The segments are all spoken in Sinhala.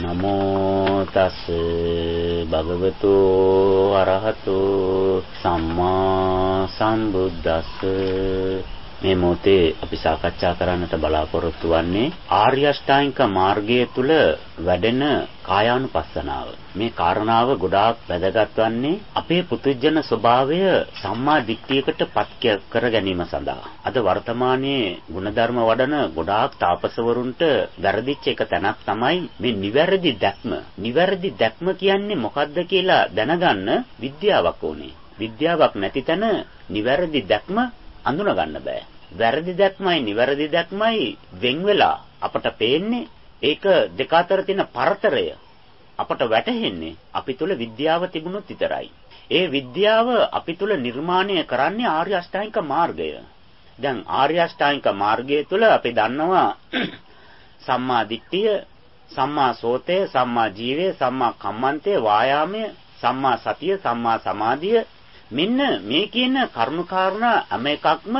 නමෝ තස් භගවතු අරහතු සම්මා සම්බුද්දස්ස. මේ මොහොතේ අපි සාකච්ඡා කරන්නට බලාපොරොත්තු වෙන්නේ ආර්ය අෂ්ටාංගික මාර්ගය තුල වැඩෙන කායානුපස්සනාව. මේ කාරණාව ගොඩාක් වැදගත් වන්නේ අපේ පුදුජන ස්වභාවය සම්මා දිට්ඨියකට පත් කර ගැනීම සඳහා. අද වර්තමානයේ ಗುಣධර්ම වඩන ගොඩාක් තාපසවරුන්ට වැරදිච්ච එක තැනක් තමයි මේ නිවැරදි දැක්ම. නිවැරදි දැක්ම කියන්නේ මොකක්ද කියලා දැනගන්න විද්‍යාවක් ඕනේ. විද්‍යාවක් නැති තැන නිවැරදි දැක්ම අඳුන ගන්න බෑ. වැරදි දැක්මයි නිවැරදි දැක්මයි වෙන් වෙලා අපට පේන්නේ. ඒක දෙක අතර තියෙන පරතරය අපට වැටහෙන්නේ අපි තුල විද්‍යාව තිබුණොත් විතරයි. ඒ විද්‍යාව අපි තුල නිර්මාණය කරන්නේ ආර්ය අෂ්ටාංගික මාර්ගය. දැන් ආර්ය අෂ්ටාංගික මාර්ගය තුල අපි දන්නවා සම්මා දිට්ඨිය, සම්මා සෝතය, සම්මා ජීවය, සම්මා කම්මන්තය, වායාමය, සම්මා සතිය, සම්මා සමාධිය, මෙන්න මේ කියන කරුණු කාරණා හැම එකක්ම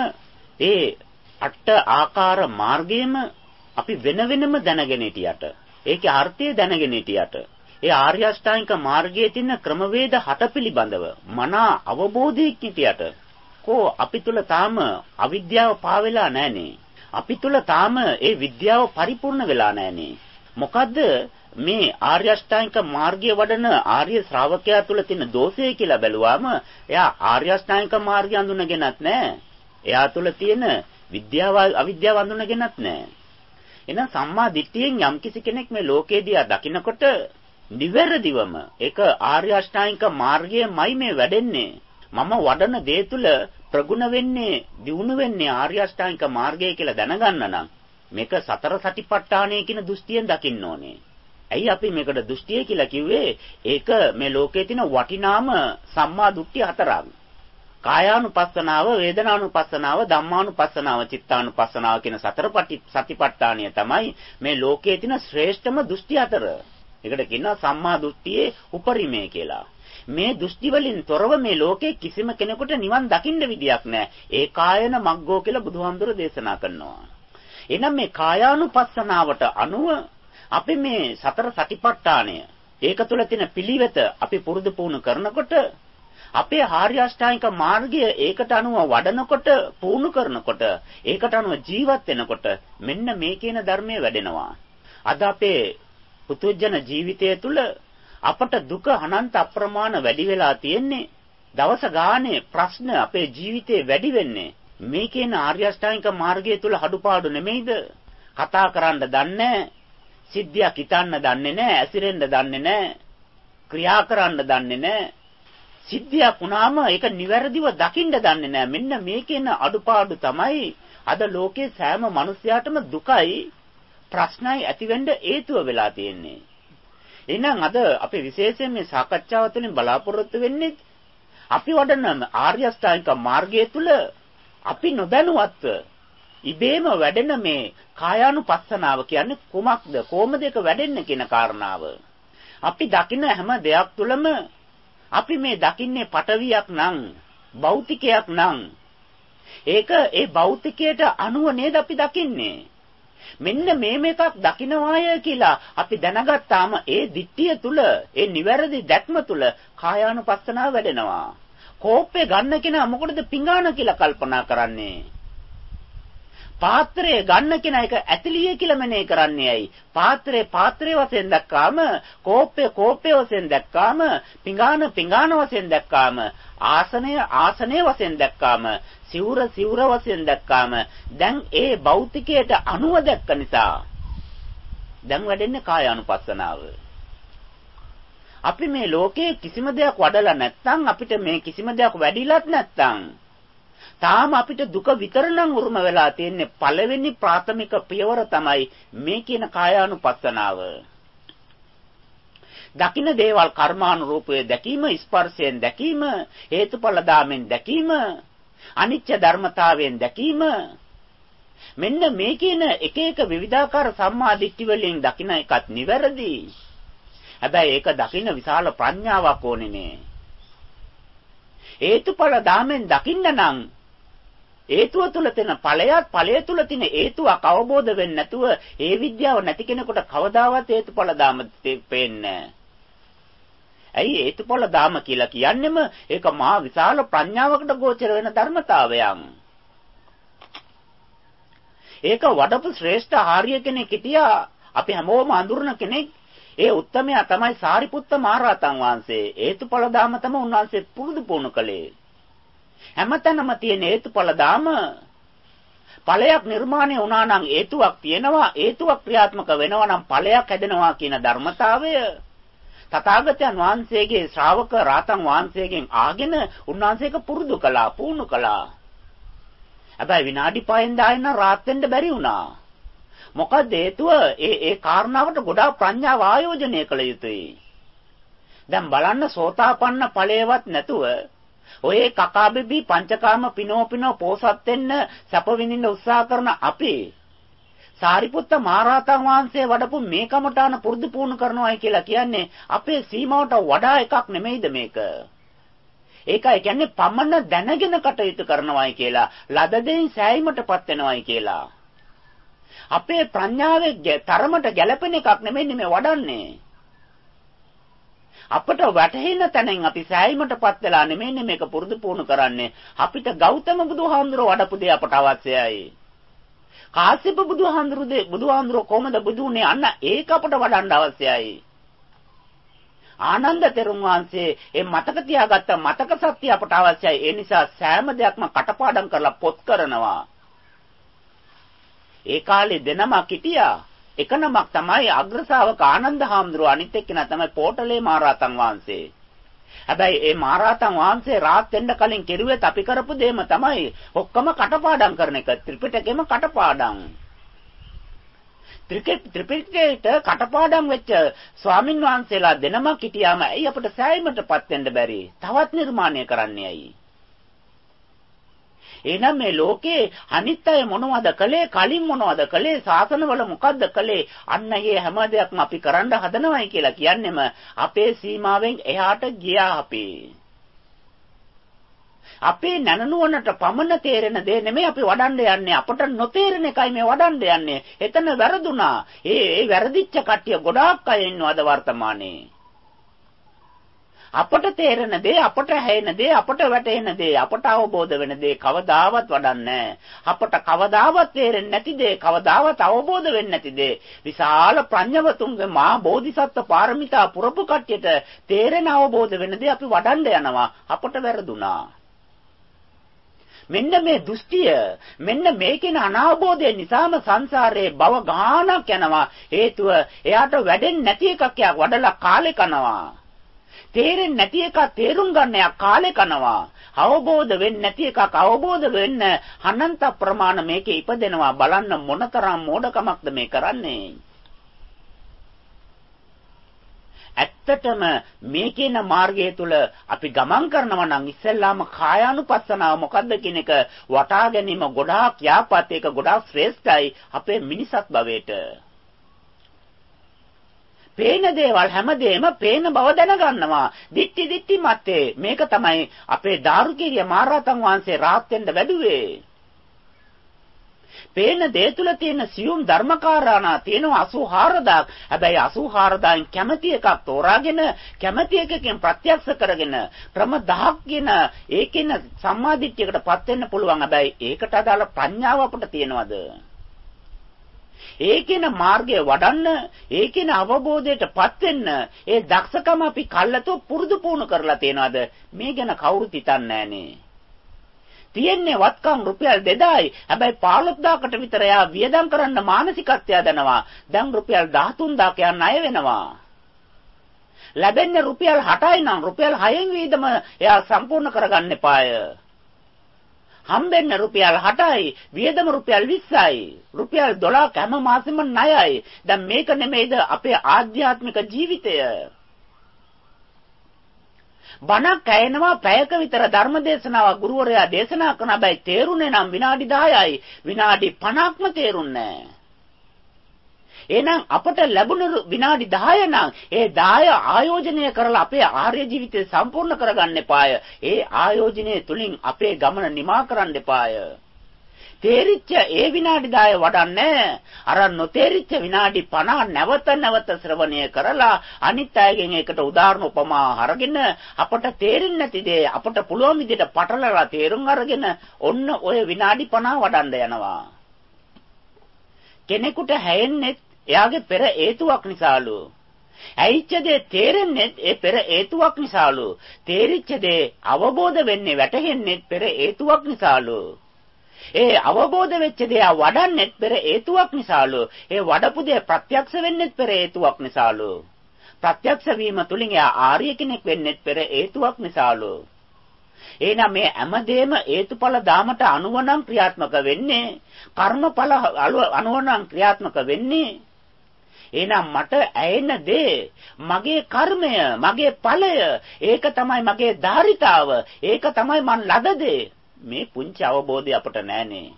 ඒ අට ආකාර මාර්ගයේම අපි වෙන වෙනම දැනගෙන හිටියට, ඒකේ අර්ථය දැනගෙන හිටියට, ඒ ආර්ය අෂ්ටාංගික මාර්ගයේ තියෙන ක්‍රමවේද හත පිළිබඳව මනා අවබෝධයක් හිටියට කෝ අපි තුල තාම අවිද්‍යාව පාවෙලා නැහනේ. අපි තුල තාම ඒ විද්‍යාව පරිපූර්ණ වෙලා නැහනේ. මොකද්ද මේ ආර්ය අෂ්ටාංගික මාර්ගය වඩන ආර්ය ශ්‍රාවකයා තුල තියෙන දෝෂය කියලා බැලුවාම එයා ආර්ය අෂ්ටාංගික මාර්ගය අඳුනගෙනත් නැහැ. එයා තුල තියෙන විද්‍යාව අවිද්‍යාව අඳුනගෙනත් නැහැ. එහෙනම් සම්මා දිට්ඨියෙන් යම්කිසි කෙනෙක් මේ ලෝකේ දිහා දකිනකොට නිවැරදිවම ඒක ආර්ය අෂ්ටාංගික මාර්ගයමයි මේ වැඩෙන්නේ. මම වඩන දේ තුල ප්‍රගුණ වෙන්නේ, දියුණු වෙන්නේ ආර්ය අෂ්ටාංගික මාර්ගය කියලා දැනගන්න නම් මේක සතර සතිපට්ඨානය කියන දෘෂ්ටියෙන් දකින්න ඕනේ. ඇයි අපි මේකට දෘෂ්ටිය කියලා කිව්වේ? ඒක මේ ලෝකයේ තියෙන වටිනාම සම්මා දෘෂ්ටි හතරක්. කායානුපස්සනාව, වේදනානුපස්සනාව, ධම්මානුපස්සනාව, චිත්තානුපස්සනාව කියන සතර සතිපට්ඨානය තමයි මේ ලෝකයේ තියෙන ශ්‍රේෂ්ඨම දෘෂ්ටි හතර. ඒකට කියනවා සම්මා දෘෂ්ටියේ උපරිමය කියලා. මේ දෘෂ්ටි වලින් තොරව මේ ලෝකේ කිසිම කෙනෙකුට නිවන් දකින්න විදියක් නැහැ. ඒකායන මග්ගෝ කියලා බුදුහාමුදුර දේශනා කරනවා. එහෙනම් මේ කායානුපස්සනාවට අනුව අපි මේ සතර සතිපට්ඨානය ඒක තුළ තියෙන පිළිවෙත අපි පුරුදු පුහුණු කරනකොට අපේ ආර්ය අෂ්ටාංගික මාර්ගය ඒකට අනුව වඩනකොට පුහුණු කරනකොට ඒකට අනුව ජීවත් වෙනකොට මෙන්න මේ කියන ධර්මයේ වැඩෙනවා. අද අපේ පුදුජන ජීවිතය තුළ අපට දුක අනන්ත අප්‍රමාණ වැඩි වෙලා තියෙන්නේ. දවස ගානේ ප්‍රශ්න අපේ ජීවිතේ වැඩි වෙන්නේ මේ කියන ආර්ය අෂ්ටාංගික මාර්ගය තුල අඩුපාඩු නෙමෙයිද? කතා කරන්න දන්නේ, සිද්ධියක් හිතන්න දන්නේ නැහැ, ඇසිරෙන්න දන්නේ නැහැ, ක්‍රියා කරන්න දන්නේ නැහැ. සිද්ධියක් වුණාම ඒක නිවැරදිව දකින්න දන්නේ නැහැ. මෙන්න මේ කියන අඩුපාඩු තමයි අද ලෝකේ සෑම මිනිසයාටම දුකයි, ප්‍රශ්නයි ඇතිවෙන්න හේතුව වෙලා තියෙන්නේ. එහෙනම් අද අපි විශේෂයෙන් මේ සාකච්ඡාව තුළින් බලාපොරොත්තු වෙන්නේ අපි වඩන ආර්ය අෂ්ටාංගික මාර්ගය තුල අපි නොදැනුවත්ව ඉබේම වැඩෙන මේ කායානුපස්සනාව කියන්නේ කොමක්ද, කොහොමද ඒක වැඩෙන්නේ කියන කාරණාව. අපි දකින හැම දෙයක් තුළම අපි මේ දකින්නේ පටවියක් නම්, භෞතිකයක් නම් ඒක ඒ භෞතිකයට අනුව නේද අපි දකින්නේ. මෙන්න මේක දකින්නවාය කියලා අපි දැනගත්තාම ඒ දිට්ඨිය තුල, ඒ නිවැරදි දැක්ම තුල කායානුපස්සනාව වැඩෙනවා. කෝප්පේ ගන්න කෙනා මොකටද පිඟාන කියලා කල්පනා කරන්නේ? පාත්‍රය ගන්න කෙනා ඒක ඇතිලිය කියලා මෙනේ කරන්නේ ඇයි? පාත්‍රය වශයෙන් දැක්කාම, කෝප්පය වශයෙන් දැක්කාම, පිඟාන වශයෙන් දැක්කාම, ආසනය වශයෙන් දැක්කාම, සිවුර වශයෙන් දැක්කාම දැන් ඒ භෞතිකයට අනුව දැක්ක නිසා දැන් වැඩෙන්නේ කායානුපස්සනාව. අපි මේ ලෝකේ කිසිම දෙයක් වඩලා නැත්නම්, අපිට මේ කිසිම දෙයක් වැඩිලත් නැත්නම් තාම අපිට දුක විතරනම් උරුම වෙලා තියෙන්නේ. පළවෙනි ප්‍රාථමික පියවර තමයි මේ කියන කායානුපස්සනාව. දකින්න දේවල් කර්මානුරූපයේ දැකීම, ස්පර්ශයෙන් දැකීම, හේතුඵල ධාමෙන් දැකීම, අනිත්‍ය ධර්මතාවයෙන් දැකීම, මෙන්න මේ කියන එක එක විවිධාකාර සම්මා දිට්ඨි වලින් දකින්න එකත් නිවැරදි. හැබැයි ඒක දකින්න විශාල ප්‍රඥාවක් ඕනේ නේ. හේතුඵල ධාමෙන් දකින්න නම් හේතුව තුල තියෙන ඵලයත් ඵලය තුල තියෙන හේතුවක් අවබෝධ වෙන්නේ නැතුව ඒ විද්‍යාව නැති කෙනෙකුට කවදාවත් හේතුඵල දාම පේන්නේ නැහැ. ඇයි හේතුඵල දාම කියලා කියන්නේම ඒක මහා විශාල ප්‍රඥාවකට ගෝචර වෙන ධර්මතාවයක්. ඒක වඩපු ශ්‍රේෂ්ඨ ආර්ය කෙනෙක් හිටියා. අපි හැමෝම අඳුරන කෙනෙක්. ඒ උත්තමයා තමයි සාරිපුත්ත මහරහතන් වහන්සේ. හේතුඵල දාම තමයි උන්වහන්සේ පුරුදු පුහුණු කළේ. හැමතැනම තියෙන හේතුඵල දාම ඵලයක් නිර්මාණය වුණා නම් හේතුවක් තියෙනවා. හේතුවක් ක්‍රියාත්මක වෙනවා නම් ඵලයක් හැදෙනවා කියන ධර්මතාවය තථාගතයන් වහන්සේගේ ශ්‍රාවක රාතන් වහන්සේගෙන් ආගෙන උන්වහන්සේක පුරුදු කළා, පුහුණු කළා. හැබැයි විනාඩි 5න් 10න් රාත් වෙන්න බැරි වුණා. මොකද හේතුව ඒ කාරණාවට ගොඩාක් ප්‍රඥාව ආයෝජනය කළ යුතුයි. දැන් බලන්න සෝතාපන්න ඵලයේවත් නැතුව ඔය කකාබෙබි පංචකාම පිනෝ පෝසත් වෙන්න සැප විඳින්න උත්සාහ කරන අපි සාරිපුත්ත මහරහතන් වහන්සේ වඩපු මේ කමඨාන පුරුදු පුහුණු කරනවායි කියලා කියන්නේ අපේ සීමාවට වඩා එකක් නෙමෙයිද මේක? ඒකයි කියන්නේ පමණ දැනගෙන කටයුතු කරනවායි කියලා, ලද දෙයින් සෑයීමටපත් වෙනවායි කියලා. අපේ ප්‍රඥාවේ තරමට ගැළපෙන එකක් නෙමෙයි මේ වඩන්නේ. අපට වැටහෙන තැනින් අපි සෑයීමටපත් වෙලා නෙමෙයි මේක පුරුදු පුහුණු කරන්නේ. අපිට ගෞතම බුදුහාමුදුරුවෝ වඩපු දේ අපට අවශ්‍යයි. කාශ්‍යප බුදුහාමුදුරුවෝ කොහොමද බුදුනේ අන්න ඒක අපට වඩන්න අවශ්‍යයි. ආනන්ද තෙරුන් වහන්සේ මේ මතක තියාගත්ත මතක සත්‍ය අපට අවශ්‍යයි. ඒ නිසා සෑම දෙයක්ම කටපාඩම් කරලා පොත් කරනවා. ඒ කාලේ දෙනමක් හිටියා. එක නමක් තමයි අග්‍රශාවක ආනන්ද හාමුදුරුවෝ, අනිත් එක්කෙනා තමයි පෝටලේ මහරහතන් වහන්සේ. හැබැයි මේ මහරහතන් වහන්සේ රාත් වෙන්න කලින් කෙරුවෙත් අපි කරපු දෙයම තමයි ඔක්කොම කටපාඩම් කරන එක. ත්‍රිපිටකෙම කටපාඩම්. ත්‍රිපිටකයට කටපාඩම් වෙච්ච ස්වාමින් වහන්සේලා දෙනමක් හිටියාම ඇයි අපිට සෑයීමටපත් වෙන්න බැරි? තවත් නිර්මාණය කරන්නේ ඇයි? එහෙනම් මේ ලෝකේ අනිත් අය මොනවද කළේ, කලින් මොනවද කළේ, ශාසනවල මොකද්ද කළේ, අන්න ඒ හැම දෙයක්ම අපි කරන්න හදනවයි කියලා කියන්නෙම අපේ සීමාවෙන් එහාට ගියා අපි. අපේ නැනනුවනට පමණ තේරෙන දේ නෙමෙයි අපි වඩන්න යන්නේ. අපට නොතේරෙන එකයි මේ වඩන්න යන්නේ. එතන වැරදුනා. ඒ වැරදිච්ච කට්ටිය ගොඩාක් අය ඉන්නවා අද වර්තමානයේ. අපට තේරෙන දේ, අපට හැයෙන දේ, අපට වැටෙන දේ, අපට අවබෝධ වෙන දේ කවදාවත් වඩන්නේ නැහැ. අපට කවදාවත් තේරෙන්නේ නැති දේ, කවදාවත් අවබෝධ වෙන්නේ නැති දේ විශාල ප්‍රඥවතුන්ගේ මහා බෝධිසත්ව පාරමිතා පුරපු කට්ටියට තේරෙන අවබෝධ වෙන දේ අපි වඩන්න යනවා. අපට වැරදුනා. මෙන්න මේ දෘෂ්ටිය, මෙන්න මේකේන අනාවබෝධය නිසාම සංසාරේ භව ගානක් යනවා. හේතුව එයාට වැඩෙන්නේ නැති එකක් යා වඩලා කාලේ කනවා. තේරෙන්නේ නැති එක තේරුම් ගන්න යා කාලේ කනවා. අවබෝධ වෙන්නේ නැති එකක් අවබෝධ වෙන්න අනන්ත ප්‍රමාණ මේකේ ඉපදෙනවා. බලන්න මොනතරම් මෝඩකමක්ද මේ කරන්නේ. ඇත්තටම මේ කියන මාර්ගය තුල අපි ගමන් කරනවා නම් ඉස්සෙල්ලාම කායානුපස්සනාව මොකද්ද කියන එක වටහා ගැනීම ගොඩාක් යාපත්, ඒක ගොඩාක් ශ්‍රේෂ්ඨයි අපේ මිනිසත් භවයට. පේන දේවල් හැමදේම පේන බව දැනගන්නවා. දිට්ටි මතේ මේක තමයි අපේ දාරුකීරිය මහරහතන් වහන්සේ රාත් වෙන්න වැඩුවේ. පේන දේ තුල තියෙන සියුම් ධර්මකාරණා තියෙනවා 84000ක්. හැබැයි 84000න් කැමැති එකක් තෝරාගෙන කැමැති එකකින් ප්‍රත්‍යක්ෂ කරගෙන ක්‍රම 1000ක් කියන ඒකෙන සම්මාදිට්ඨියකටපත් වෙන්න පුළුවන්. හැබැයි ඒකට අදාළ ප්‍රඥාව අපිට තියෙනවද? ඒකේන මාර්ගය වඩන්න, ඒකේන අවබෝධයටපත් වෙන්න ඒ දක්ෂකම අපි කල්ලාතෝ පුරුදු පුහුණු කරලා තියෙනවද? මේ ගැන කවුරුත් හිතන්නේ නැහනේ. තියෙන්නේ වත්කම් රුපියල් 2000යි. හැබැයි 15000කට විතර යා වියදම් කරන්න මානසිකත්වය දනවා. දැන් රුපියල් 13000ක් යන ණය වෙනවා. ලැබෙන්නේ රුපියල් 8යි නම් රුපියල් 6න් වීදම එයා සම්පූර්ණ කරගන්න එපාය. හම්බෙන්නේ රුපියල් 8යි, වියදම රුපියල් 20යි. රුපියල් 12ක් හැම මාසෙම ණයයි. දැන් මේක නෙමෙයිද අපේ ආධ්‍යාත්මික ජීවිතය? බණක් ඇයෙනවා පැයක විතර ධර්ම දේශනාවක් ගුරුවරයා දේශනා කරන හැබැයි තේරුනේ නම් විනාඩි 10යි. විනාඩි 50ක්ම තේරුන්නේ නැහැ. එහෙනම් අපට ලැබුණ විනාඩි 10 නම් ඒ 10 ආයෝජනය කරලා අපේ ආර්ය ජීවිතය සම්පූර්ණ කරගන්න එපාය. ඒ ආයෝජනයේ තුලින් අපේ ගමන නිමා කරන්න එපාය. තේරිච්ච ඒ විනාඩි 10 වඩන්නේ අර නොතේරිච්ච විනාඩි 50 නැවත ශ්‍රවණය කරලා අනිත් අයගෙන් ඒකට උදාහරණ උපමා අරගෙන අපට තේරෙන්නේ නැති දේ අපට පුළුවන් විදිහට පටලලා තේරුම් අරගෙන ඔන්න ඔය විනාඩි 50 වඩන්න යනවා. කෙනෙකුට හැයෙන්නේ එයාගේ පෙර හේතුවක් නිසාලු. ඇයිච්ච දේ තේරෙන්නේ ඒ පෙර හේතුවක් නිසාලු. තේරිච්ච දේ අවබෝධ වෙන්නේ වැටහෙන්නේ පෙර හේතුවක් නිසාලු. ඒ අවබෝධ වෙච්ච දේ වඩන්නේ පෙර හේතුවක් නිසාලු. ඒ වඩපු දේ ප්‍රත්‍යක්ෂ වෙන්නේ පෙර හේතුවක් නිසාලු. ප්‍රත්‍යක්ෂ වීම තුලින් එයා ආර්ය කෙනෙක් වෙන්නේ පෙර හේතුවක් නිසාලු. එහෙනම් මේ හැමදේම හේතුඵල ධාමට අනුවණම් ක්‍රියාත්මක වෙන්නේ කර්මඵල අනුවණම් ක්‍රියාත්මක වෙන්නේ. එහෙනම් මට ඇයෙන දේ මගේ කර්මය මගේ ඵලය ඒක තමයි මගේ ධාරිතාව ඒක තමයි මන් ලද දේ. මේ පුංචි අවබෝධය අපට නැහනේ.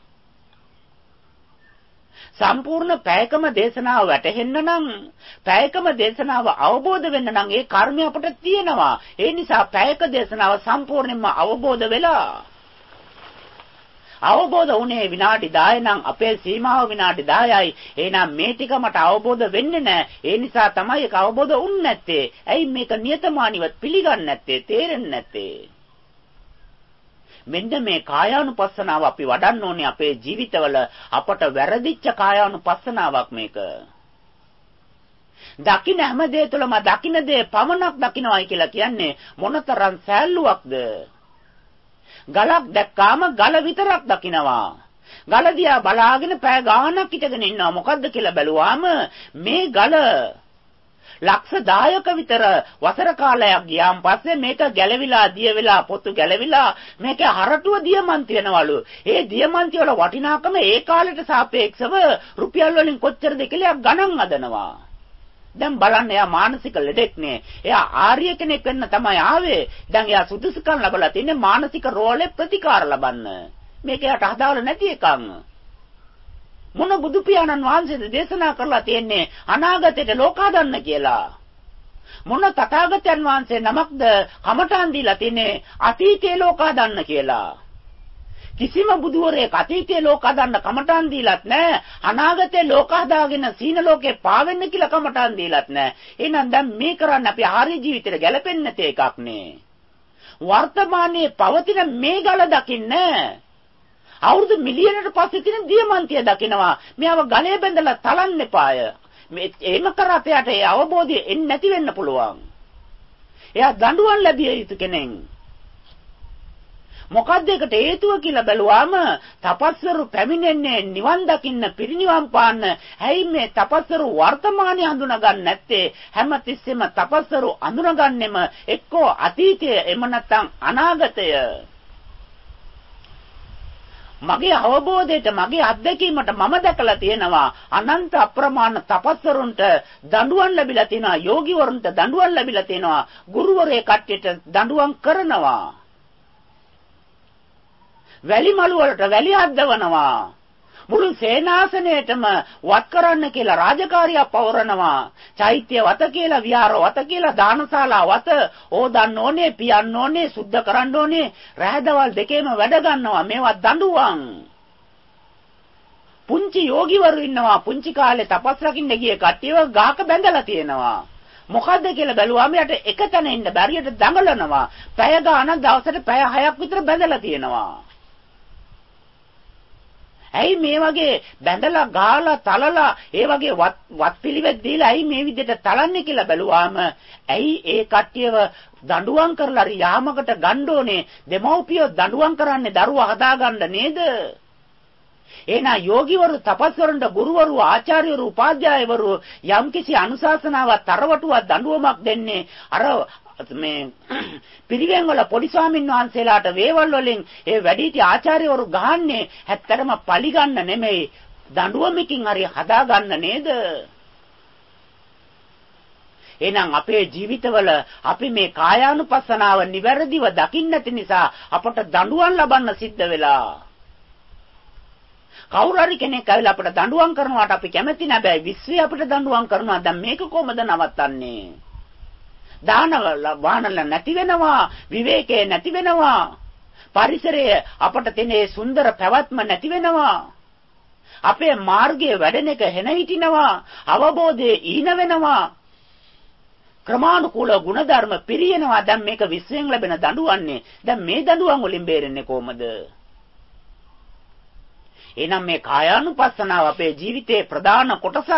සම්පූර්ණ පැයකම දේශනාව වැටහෙන්න නම් පැයකම දේශනාව අවබෝධ වෙන්න නම් ඒ කර්මය අපට තියෙනවා. ඒ නිසා පැයක දේශනාව සම්පූර්ණයෙන්ම අවබෝධ වෙලා අවබෝධ වුණේ විනාඩි 10 නම් අපේ සීමාව විනාඩි 10යි. එහෙනම් මේ ටික මට අවබෝධ වෙන්නේ නැහැ. ඒ නිසා තමයි ඒක අවබෝධ වුන්නේ නැත්තේ. ඇයි මේක නියතමානීව පිළිගන්නේ නැත්තේ? තේරෙන්නේ නැත්තේ? මෙන්න මේ කායානුපස්සනාව අපි වඩන්න ඕනේ අපේ ජීවිතවල අපට වැරදිච්ච කායානුපස්සනාවක් මේක. දකින්න හැම දේ තුළම දකින්න දේ පමණක් දකින්නවයි කියලා කියන්නේ මොනතරම් සෑල්ලුවක්ද? ගලක් දැක්කාම ගල විතරක් දකින්නවා. ගල දිහා බලාගෙන පැය ගාණක් හිටගෙන ඉන්නවා. මොකද්ද කියලා බැලුවාම මේ ගල ලක්ෂ 10ක විතර වසර කාලයක් ගියාන් පස්සේ මේක ගැලවිලා දිය වෙලා පොතු ගැලවිලා මේක හරටුව දියමන්ති වෙනවලු. ඒ දියමන්ති වල වටිනාකම ඒ කාලෙට සාපේක්ෂව රුපියල් වලින් කොච්චරද කියලා ගණන් හදනවා. දැන් බලන්න එයා මානසික ලෙඩෙක් නේ. එයා ආර්ය කෙනෙක් වෙන්න තමයි ආවේ. දැන් එයා සුදුසුකම් ලැබලා තින්නේ මානසික රෝලේ ප්‍රතිකාර ලබන්න. මේක එයාට හදාවල නැති එකක්. මොන බුදු පියාණන් වහන්සේද දේශනා කරලා තියෙන්නේ අනාගතයට ලෝකාදන්න කියලා. මොන තථාගතයන් වහන්සේ නමක්ද කමඨාන් දීලා තියෙන්නේ අතීතයේ ලෝකාදන්න කියලා. කිසිම බුදුවරයෙක් අතීතයේ ලෝකාදන්න කමඨාන් දීලත් නැහැ. අනාගතයේ ලෝක හදාගෙන සීන ලෝකේ පාවෙන්න කියලා කමඨාන් දීලත් නැහැ. එහෙනම් දැන් මේ කරන්නේ අපි ආර්ය ජීවිතේට ගැලපෙන්නේ නැති එකක් නේ. වර්තමානයේ පවතින මේ ගල දකින්නේ අවුරුදු මිලියනකට පස්සේ තියෙන දියමන්තිය දකිනවා. මේව ගලේ බැඳලා තලන්න එපාය. මේ එහෙම කරාට යට ඒ අවබෝධය එන්නේ නැති වෙන්න පුළුවන්. එයා දඬුවම් ලැබිය යුතු කෙනෙක්. මොකද්ද ඒකට හේතුව කියලා බැලුවාම තපස්වරු පැමිණෙන්නේ නිවන් දකින්න පිරිනිවන් පාන්න. ඇයි මේ තපස්වරු වර්තමානයේ හඳුනාගන්නේ නැත්තේ? හැමතිස්සෙම තපස්වරු හඳුනාගන්නෙම එක්කෝ අතීතය එම නැත්නම් අනාගතය. මගේ අවබෝධයට මගේ අත්දැකීමට මම දැකලා තියෙනවා අනන්ත අප්‍රමාණ තපස්වරුන්ට දඬුවම් ලැබිලා තියෙනවා. යෝගිවරුන්ට දඬුවම් ලැබිලා තියෙනවා. ගුරුවරේ කට්ටියට දඬුවම් කරනවා. වැලි මළු වලට වැලි අද්දවනවා. මුළු සේනාසනයේටම වත් කරන්න කියලා රාජකාරියක් පවරනවා. චෛත්‍ය වත කියලා විහාර වත කියලා දානශාලා වත ඕදන්න ඕනේ, පියන්න ඕනේ, සුද්ධ කරන්න ඕනේ. රැහැදවල් දෙකේම වැඩ ගන්නවා. මේවා දඬුවම්. පුංචි යෝගිවරු ඉන්නවා. පුංචි කාලේ තපස් රකින්න ගිය කට්ටියව ගහක බැඳලා තියෙනවා. මොකද්ද කියලා බැලුවාම යට එක තැන ඉන්න බැරියට දඟලනවා. පැය ගාණක් දවසට පැය 6ක් විතර බැඳලා තියෙනවා. ඇයි මේ වගේ බැඳලා ගාලා තලලා ඒ වගේ වත් පිළිවෙත් දීලා ඇයි මේ විදිහට තලන්නේ කියලා බැලුවාම ඇයි ඒ කට්ටියව දඬුවම් කරලා හරි යාමකට ගන්න ඕනේ. දෙමව්පියෝ දඬුවම් කරන්නේ දරුවා හදාගන්න නේද? එහෙනම් යෝගිවරු තපස්වරුන්ට ගුරුවරු ආචාර්යවරු උපාධ්‍යායවරු යම්කිසි අනුශාසනාවක් තරවටුවක් දඬුවමක් දෙන්නේ අර මේ පිරිවෙන් වල පොඩි ස්වාමීන් වහන්සේලාට වේවල් වලින් ඒ වැඩිහිටි ආචාර්යවරු ගහන්නේ ඇත්තටම පලි ගන්න නෙමෙයි දඬුවමකින් හරි හදා ගන්න නේද? එහෙනම් අපේ ජීවිතවල අපි මේ කායානුපස්සනාව නිවැරදිව දකින්න නැති නිසා අපට දඬුවම් ලබන්න සිද්ධ වෙලා. කවුරු හරි කෙනෙක් ඇවිල්ලා අපට දඬුවම් කරනවාට අපි කැමති නැහැ. විශ්වය අපිට දඬුවම් කරනවා. දැන් මේක කොහොමද නවත්තන්නේ? දාන වානල නැති වෙනවා, විවේකේ නැති වෙනවා. පරිසරය අපට තියෙන සුන්දර පැවැත්ම නැති වෙනවා. අපේ මාර්ගයේ වැඩෙන එක හෙන හිටිනවා. අවබෝධයේ ඊන වෙනවා. ක්‍රමානුකූල ගුණධර්ම පිරියනවා. දැන් මේක විශ්වයෙන් ලැබෙන දඬුවන්නේ. දැන් මේ දඬුවම් වලින් බේරෙන්නේ කොහමද? එහෙනම් මේ කායානුපස්සනාව අපේ ජීවිතයේ ප්‍රධාන කොටසක්.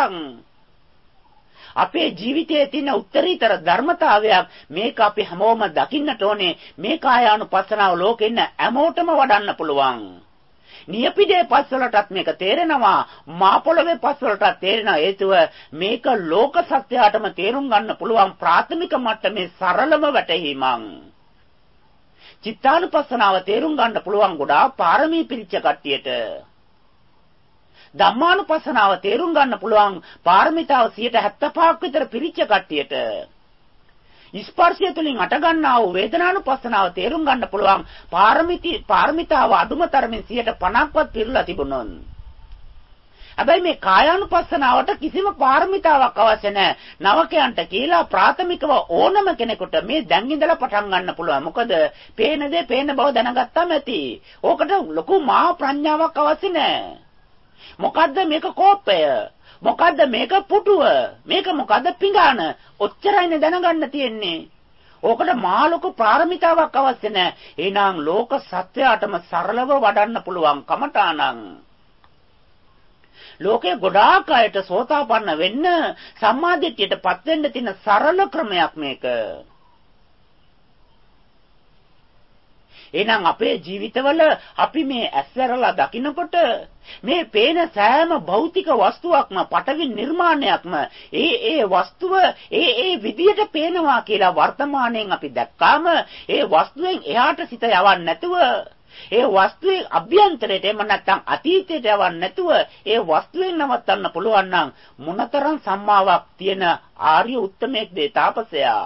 අපේ ජීවිතයේ තියෙන උත්තරීතර ධර්මතාවයක්. මේක අපි හැමෝම දකින්නට ඕනේ. මේ කායානුපස්සනාව ලෝකෙ ඉන්න හැමෝටම වඩන්න පුළුවන්. නියපිඩේ පස්වලටත් මේක තේරෙනවා. මාපොළවේ පස්වලටත් තේරෙනවා. හේතුව මේක ලෝක සත්‍යයටම තේරුම් ගන්න පුළුවන් ප්‍රාථමික මට්ටමේ සරලම වැටහීමක්. චිත්තානුපස්සනාව තේරුම් ගන්න පුළුවන් ගොඩාක් පාරමී පිරිච්ච කට්ටියට. ධම්මානුපස්සනාව තේරුම් ගන්න පුළුවන් පාරමිතාව 75ක් විතර පිරිච්ච කට්ටියට. ස්පර්ශය තුළින් අට ගන්නා වූ වේදනානුපස්සනාව තේරුම් ගන්න පුළුවන් පාරමිතාව අඩුම තරමින් 50%ක්වත් පිරලා තිබුණොත්. හැබැයි මේ කායානුපස්සනාවට කිසිම පාරමිතාවක් අවශ්‍ය නැහැ. නවකයන්ට කියලා ප්‍රාථමිකව ඕනම කෙනෙකුට මේ දැන් ඉඳලා පටන් ගන්න පුළුවන්. මොකද පේන දේ පේන බව දැනගත්තාම ඇති. ඕකට ලොකු මහා ප්‍රඥාවක් අවශ්‍ය නැහැ. මොකද්ද මේක කෝපය? මොකද්ද මේක පුටුව? මේක මොකද්ද පිඟාන? ඔච්චරයිනේ දැනගන්න තියෙන්නේ. ඕකට මහා ලොකු පාරමිතාවක් අවශ්‍ය නැහැ. එහෙනම් ලෝක සත්‍යයටම සරලව වඩන්න පුළුවන් කමඨාණං. ලෝකේ ගොඩාක් අයට සෝතාපන්න වෙන්න සම්මාදිට්ඨියටපත් වෙන්න තියෙන සරල ක්‍රමයක් මේක. එහෙනම් අපේ ජීවිතවල අපි මේ ඇස්වැරලා දකින්නකොට මේ පේන සෑම භෞතික වස්තුවක්ම පටවි නිර්මාණයක්ම ඒ වස්තුව ඒ විදියට පේනවා කියලා වර්තමානයෙන් අපි දැක්කාම ඒ වස්තුවෙන් එහාට සිත යවන්නේ නැතුව ඒ වස්තුවේ අභ්‍යන්තරයට එම නැත්නම් අතීතයට යවන්නේ නැතුව ඒ වස්තුවෙන් නවත්තන්න පුළුවන් නම් මොනතරම් සම්මාවක් තියෙන ආර්ය උත්තමයෙක්ද තාපසයා.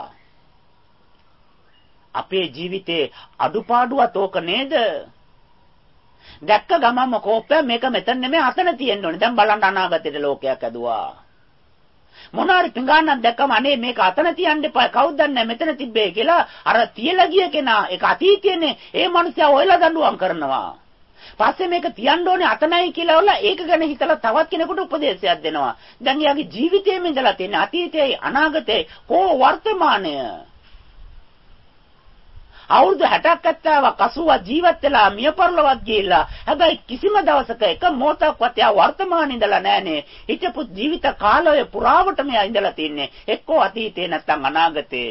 අපේ ජීවිතේ අඩුපාඩුවක් ඕක නේද? දැක්ක ගමම කෝපය මේක මෙතන නෙමෙයි අතන තියෙන්න ඕනේ. දැන් බලන්න අනාගතේට ලෝකයක් ඇදුවා. මොනාරි පිඟානක් දැක්කම අනේ මේක අතන තියන්න එපා. කවුද දන්නේ මෙතන තිබ්බේ කියලා අර තියලා ගිය කෙනා ඒක අතීතයේනේ. ඒ මනුස්සයා ඔයලා දඬුවම් කරනවා. පස්සේ මේක තියන්න ඕනේ අතනයි කියලා වල ඒක ගැන හිතලා තවත් කෙනෙකුට උපදේශයක් දෙනවා. දැන් යාගේ ජීවිතේම ඉඳලා තියෙන අතීතයයි අනාගතයයි කෝ වර්තමානය අවුරුදු 60ක් 70ක් 80ක් ජීවත් වෙලා මිය පරලොවත් ගිහිල්ලා හැබැයි කිසිම දවසක එක මොහොතක්වත් යා වර්තමානයේ ඉඳලා නැහනේ. හිතපු ජීවිත කාලය පුරාවටම යා ඉඳලා තින්නේ එක්කෝ අතීතේ නැත්නම් අනාගතේ.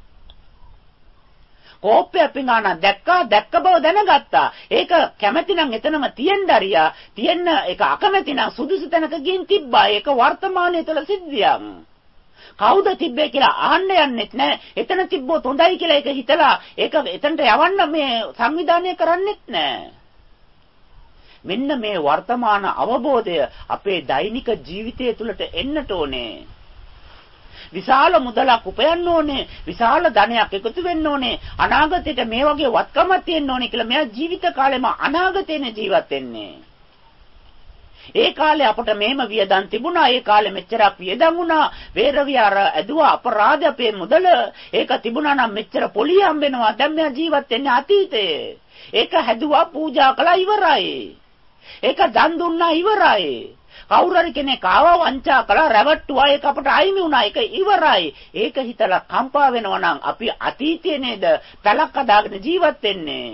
කෝපය පිඟාන දැක්ක බව දැනගත්තා. ඒක කැමැති නම් එතනම තියෙන්න හරියා. තියෙන්න ඒක අකමැති නම් සුදුසු තැනක ගින් තිබ්බා. ඒක වර්තමානයේ තුල සිද්ධියක්. කවුද තිබ්බේ කියලා අහන්න යන්නෙත් නැහැ. එතන තිබ්බොත් හොඳයි කියලා ඒක හිතලා ඒක එතනට යවන්න මේ සංවිධානය කරන්නෙත් නැහැ. මෙන්න මේ වර්තමාන අවබෝධය අපේ දෛනික ජීවිතය තුළට එන්නට ඕනේ. විශාල මුදලක් උපයන්න ඕනේ. විශාල ධනයක් එකතු වෙන්න ඕනේ. අනාගතේට මේ වගේ වත්කමක් තියෙන්න ඕනේ කියලා මෙයා ජීවිත කාලෙම අනාගතේනේ ජීවත් වෙන්නේ. ඒ කාලේ අපට මේම වියදම් තිබුණා. ඒ කාලේ මෙච්චරක් වියදම් වුණා. වේර විහාර ඇදුවා අපරාධ අපේ මුදල. ඒක තිබුණා නම් මෙච්චර පොලිය හම්බෙනවා. දැන් මෙයා ජීවත් වෙන්නේ අතීතයේ. ඒක හැදුවා පූජා කළා ඉවරයි. ඒක දන් දුන්නා ඉවරයි. කවුරු හරි කෙනෙක් ආවා වංචා කළා රැවට්ටුවා ඒක අපට අයිමි වුණා. ඒක ඉවරයි. ඒක හිතලා කම්පා වෙනවා නම් අපි අතීතයේ නේද පැලක් අදාගෙන ජීවත් වෙන්නේ.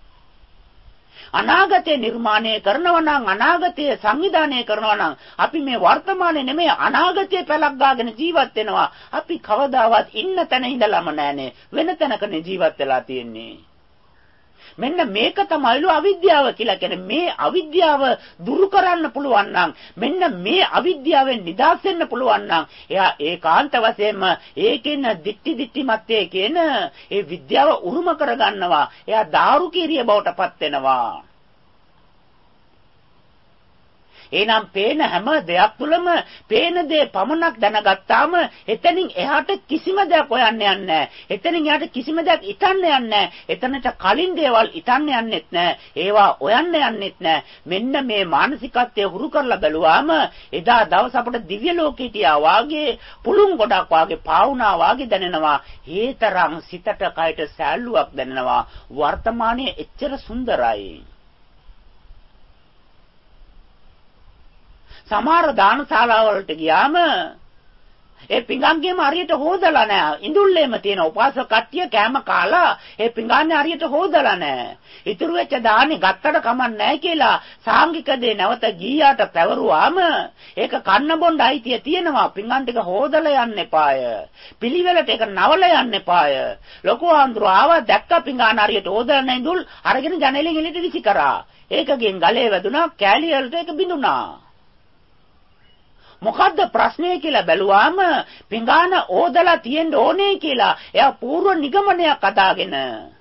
අනාගතේ නිර්මාණය කරනවා නම් අනාගතය සංවිධානය කරනවා නම් අපි මේ වර්තමානයේ නෙමෙයි අනාගතයේ පැලක් ගාගෙන ජීවත් වෙනවා. අපි කවදාවත් ඉන්න තැන ඉඳලාම නැහනේ වෙන තැනකනේ ජීවත් වෙලා තියෙන්නේ. මෙන්න මේක තමයිලු අවිද්‍යාව කියලා කියන්නේ. මේ අවිද්‍යාව දුරු කරන්න පුළුවන් නම් මෙන්න මේ අවිද්‍යාවෙන් නිදහස් වෙන්න පුළුවන් නම් එයා ඒකාන්ත වශයෙන්ම ඒකෙන් දික්ටි මැත්තේ කියන ඒ විද්‍යාව උරුම කරගන්නවා. එයා දාරුකීරිය බවට පත් වෙනවා. එහෙනම් පේන හැම දෙයක් තුළම පේන දේ පමණක් දැනගත්තාම එතනින් එහාට කිසිම දෙයක් හොයන්න යන්නේ නැහැ. එතනින් එහාට කිසිම දෙයක් හිතන්න යන්නේ නැහැ. එතනට කලින් දේවල් හිතන්න යන්නෙත් නැහැ. ඒවා හොයන්න යන්නෙත් නැහැ. මෙන්න මේ මානසිකත්වය හුරු කරලා බැලුවාම එදා දවස් අපට දිව්‍ය ලෝකෙට හිටියා වාගේ පුළුන් ගොඩක් වාගේ පාවුනා වාගේ දැනෙනවා. ඒතරම් සිතට කයට සැල්ලුවක් දැනෙනවා. වර්තමානයේ එච්චර සුන්දරයි. සමහර දානශාලාවලට ගියාම ඒ පිඟාන්ගේම හරියට හොදලා නැහැ. ඉඳුල්ලේම තියෙන උපාසක කට්ටිය කෑම කාලා ඒ පිඟාන්නේ හරියට හොදලා නැහැ. ඉතුරු වෙච්ච දානේ ගත්තට කමක් නැහැ කියලා සාංගික දේ නැවත ගියාට පැවරුවාම ඒක කන්න බොන්න අයිතිය තියෙනවා. පිඟාන් ටික හොදලා යන්න එපාය. පිළිවෙලට ඒක නවලා යන්න එපාය. ලොකු ආන්දර ආවා දැක්ක පිඟාන හරියට හොදලා නැහැ ඉඳුල් අරගෙන ජනේලෙන් එළියට විසි කරා. ඒකගෙන් ගලේ වැදුනා කෑලි වලට ඒක බිඳුනා. මොකද්ද ප්‍රශ්නේ කියලා බැලුවාම පිඟාන ඕදලා තියෙන්න ඕනේ කියලා එයා පූර්ව නිගමනයක් අදාගෙන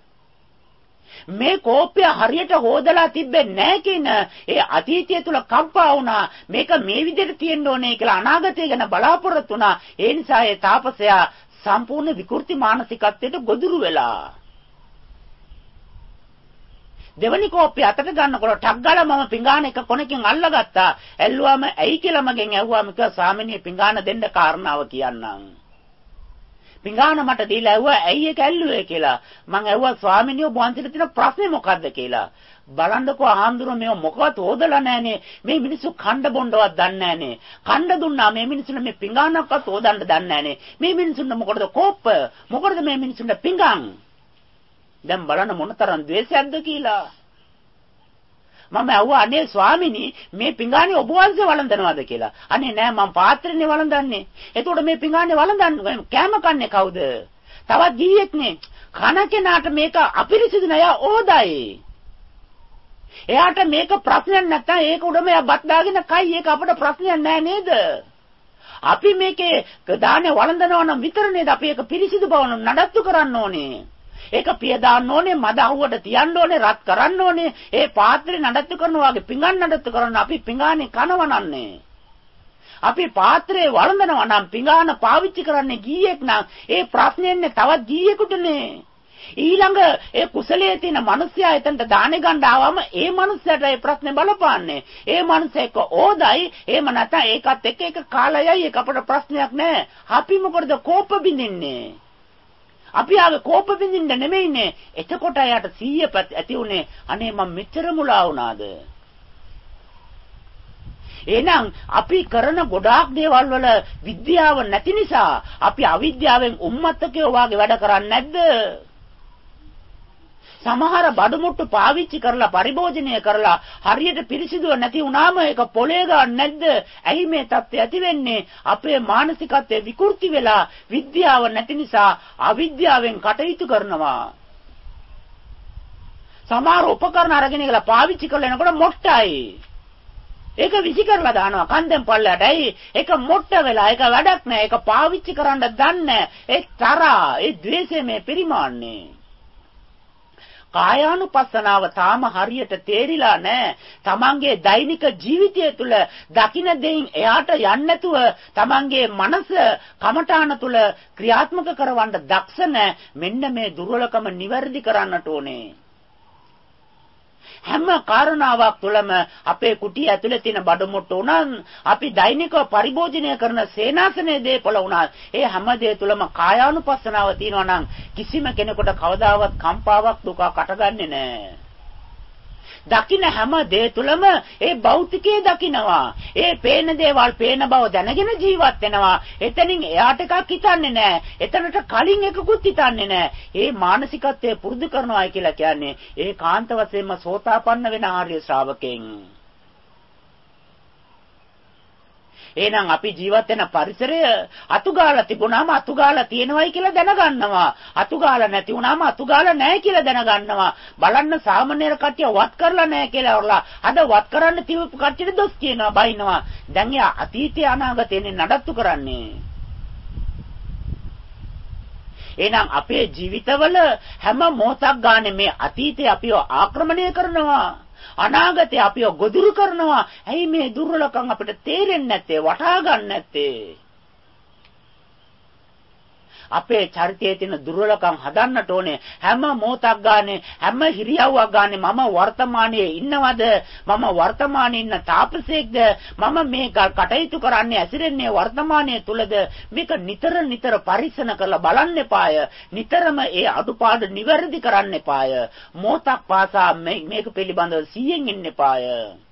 මේ කෝපය හරියට හොදලා තිබෙන්නේ නැහැ කියන ඒ අතීතය තුල කම්පා වුණා. මේක මේ විදිහට තියෙන්න ඕනේ කියලා අනාගතය ගැන බලාපොරොත්තු වුණා. ඒ නිසා ඒ තාපසයා සම්පූර්ණ විකෘති මානසිකත්වයට ගොදුරු වෙලා දෙවනි කෝප්පය අතට ගන්නකොට ටක් ගාලා මම පිඟාන එක කොනකින් අල්ලගත්තා. ඇල්ලුවාම ඇයි කියලා මගෙන් ඇහුවාම කිව්වා ස්වාමිනේ පිඟාන දෙන්න කාරණාව කියන්නම්. පිඟාන මට දීලා ඇහුවා ඇයි ඒක ඇල්ලුවේ කියලා. මං ඇහුවා ස්වාමිනේ ඔබ වහන්සේට තියෙන ප්‍රශ්නේ මොකද්ද කියලා. බලන්නකෝ ආන්දුර මේව මොකවත් හොදලා නැහනේ. මේ මිනිස්සු කණ්ඩ බොණ්ඩවත් දන්නේ නැහනේ. කණ්ඩ දුන්නා මේ මිනිස්සුන්ට මේ පිඟානක්වත් හොදන්න දන්නේ නැහනේ. මේ මිනිස්සුන්ට මොකටද කෝප්ප? මොකටද මේ මිනිස්සුන්ට පිඟාන්? දැන් බලන්න මොනතරම් ද්වේෂයක්ද කියලා. මම ඇහුවා අනේ ස්වාමිනී මේ පිඟානේ ඔබ වහන්සේ වළඳනවාද කියලා. අනේ නෑ මම පාත්‍රෙනේ වළඳන්නේ. එතකොට මේ පිඟානේ වළඳන්නේ කෑම කන්නේ කවුද? තවත් ගිහියෙක්නේ. කන කෙනාට මේක අපිරිසිදු නෑ ඕදයි. එයාට මේක ප්‍රශ්නයක් නැත්තම් ඒක උඩම එයා බත් දාගෙන කයි ඒක අපිට ප්‍රශ්නයක් නෑ නේද? අපි මේකේ දානේ වළඳනවා නම් විතර නේද අපි ඒක පිරිසිදු බව නඩත්තු කරන්න ඕනේ. ඒක පිය දාන්න ඕනේ, මද අහුවට තියන්න ඕනේ, රත් කරන්න ඕනේ. ඒ පාත්‍රේ නඩත්තු කරනවා වගේ පිඟාන නඩත්තු කරන අපි පිඟානේ කනවනන්නේ. අපි පාත්‍රේ වළඳනවා නම් පිඟාන පාවිච්චි කරන්නේ ගීයක් නම් ඒ ප්‍රශ්නේන්නේ තවත් ගීයකුටනේ. ඊළඟ ඒ කුසලයේ තියෙන මිනිස්සයා එතනට දානේ ගන්න ආවම ඒ මිනිස්සයාට ඒ ප්‍රශ්නේ බලපාන්නේ. ඒ මිනිස්සෙක් ඕදයි, එහෙම නැත්නම් ඒකත් එක්ක ඒක කාලයයි ඒක අපට ප්‍රශ්නයක් නෑ. අපි මොකටද කෝප බින්දින්නේ? අපි ආවේ කෝප බින්දින්න නෙමෙයිනේ. එතකොට එයාට 100 ඇති උනේ අනේ මම මෙච්චර මුලා වුණාද? එහෙනම් අපි කරන ගොඩාක් දේවල් වල විද්‍යාව නැති නිසා අපි අවිද්‍යාවෙන් උම්මත්තකයෝ වාගේ වැඩ කරන්නේ නැද්ද? සමහර බඩු මුට්ටු පාවිච්චි කරලා පරිභෝජනය කරලා හරියට පිරිසිදුව නැති වුණාම ඒක පොලේ ගන්න නැද්ද? ඇයි මේ තත්ත්වය ඇති වෙන්නේ? අපේ මානසිකත්වය විකෘති වෙලා විද්‍යාව නැති නිසා අවිද්‍යාවෙන් කටයුතු කරනවා. සමහර උපකරණ අරගෙන ඉගලා පාවිච්චි කරලා එනකොට මොට්ටයි. ඒක විසි කරලා දානවා කන්දෙන් පල්ලයට. ඇයි? ඒක මොට්ට වෙලා ඒක වැඩක් නැහැ. ඒක පාවිච්චි කරන්න දන්නේ නැහැ. ඒ තරහා, ඒ ද්වේෂය මේ පරිමාන්නේ. කායානුපස්සනාව තාම හරියට තේරිලා නැහැ. තමන්ගේ දෛනික ජීවිතය තුළ දකින්න දෙයින් එයාට යන්නේ නැතුව තමන්ගේ මනස කමඨාන තුළ ක්‍රියාත්මක කරවන්න දක්ෂ නැහැ. මෙන්න මේ දුර්වලකම නිවැරදි කරන්නට ඕනේ. හැම කාරණාවක් තුළම අපේ කුටිය ඇතුලේ තියෙන බඩ මුට්ටු උනන් අපි දෛනිකව පරිභෝජනය කරන සේනාසනයේ දේපල උනන් ඒ හැම දේ තුළම කායානුපස්සනාව තියෙනවා නම් කිසිම කෙනෙකුට කවදාවත් කම්පාවක් දුකක් අටගන්නේ නැහැ. දකින්න හැම දේ තුළම ඒ භෞතිකයේ දකින්නවා. ඒ පේන දේවල් පේන බව දැනගෙන ජීවත් වෙනවා. එතනින් එයාට එකක් හිතන්නේ නැහැ. එතනට කලින් එකකුත් හිතන්නේ නැහැ. ඒ මානසිකත්වය පුරුදු කරනවා කියලා කියන්නේ ඒ කාන්ත වශයෙන්ම සෝතාපන්න වෙන ආර්ය ශ්‍රාවකෙන්. එහෙනම් අපි ජීවත් වෙන පරිසරය අතුගාලා තිබුණාම අතුගාලා තියෙනවයි කියලා දැනගන්නවා. අතුගාලා නැති වුණාම අතුගාලා නැහැ කියලා දැනගන්නවා. බලන්න සාමාන්‍යර කට්ටිය වත් කරලා නැහැ කියලා වරලා අද වත් කරන්න තිබු කට්ටියට දොස් කියනවා, බයිනවා. දැන් යා අතීතය අනාගතේ නඩත්තු කරන්නේ. එහෙනම් අපේ ජීවිතවල හැම මොහොතක් ගානේ මේ අතීතය අපිව ආක්‍රමණය කරනවා. අනාගතේ අපිව ගොදුරු කරනවා. ඇයි මේ දුර්වලකම් අපිට තේරෙන්නේ නැත්තේ? වටහා ගන්න නැත්තේ? අපේ චරිතයේ තියෙන දුර්වලකම් හදන්නට ඕනේ. හැම මොහොතක් ගානේ, හැම හිරියව්වක් ගානේ මම වර්තමානයේ ඉන්නවද? මම වර්තමානයේ ඉන්න තාපසයෙක්ද? මම මේ කටයුතු කරන්නේ ඇසිරෙන්නේ වර්තමානයේ තුලද? මේක නිතර පරික්ෂණ කරලා බලන්න එපාය. නිතරම ඒ අඩුපාඩු නිවැරදි කරන්න එපාය. මොහොතක් පාසා මේක පිළිබඳව 100න් ඉන්න එපාය.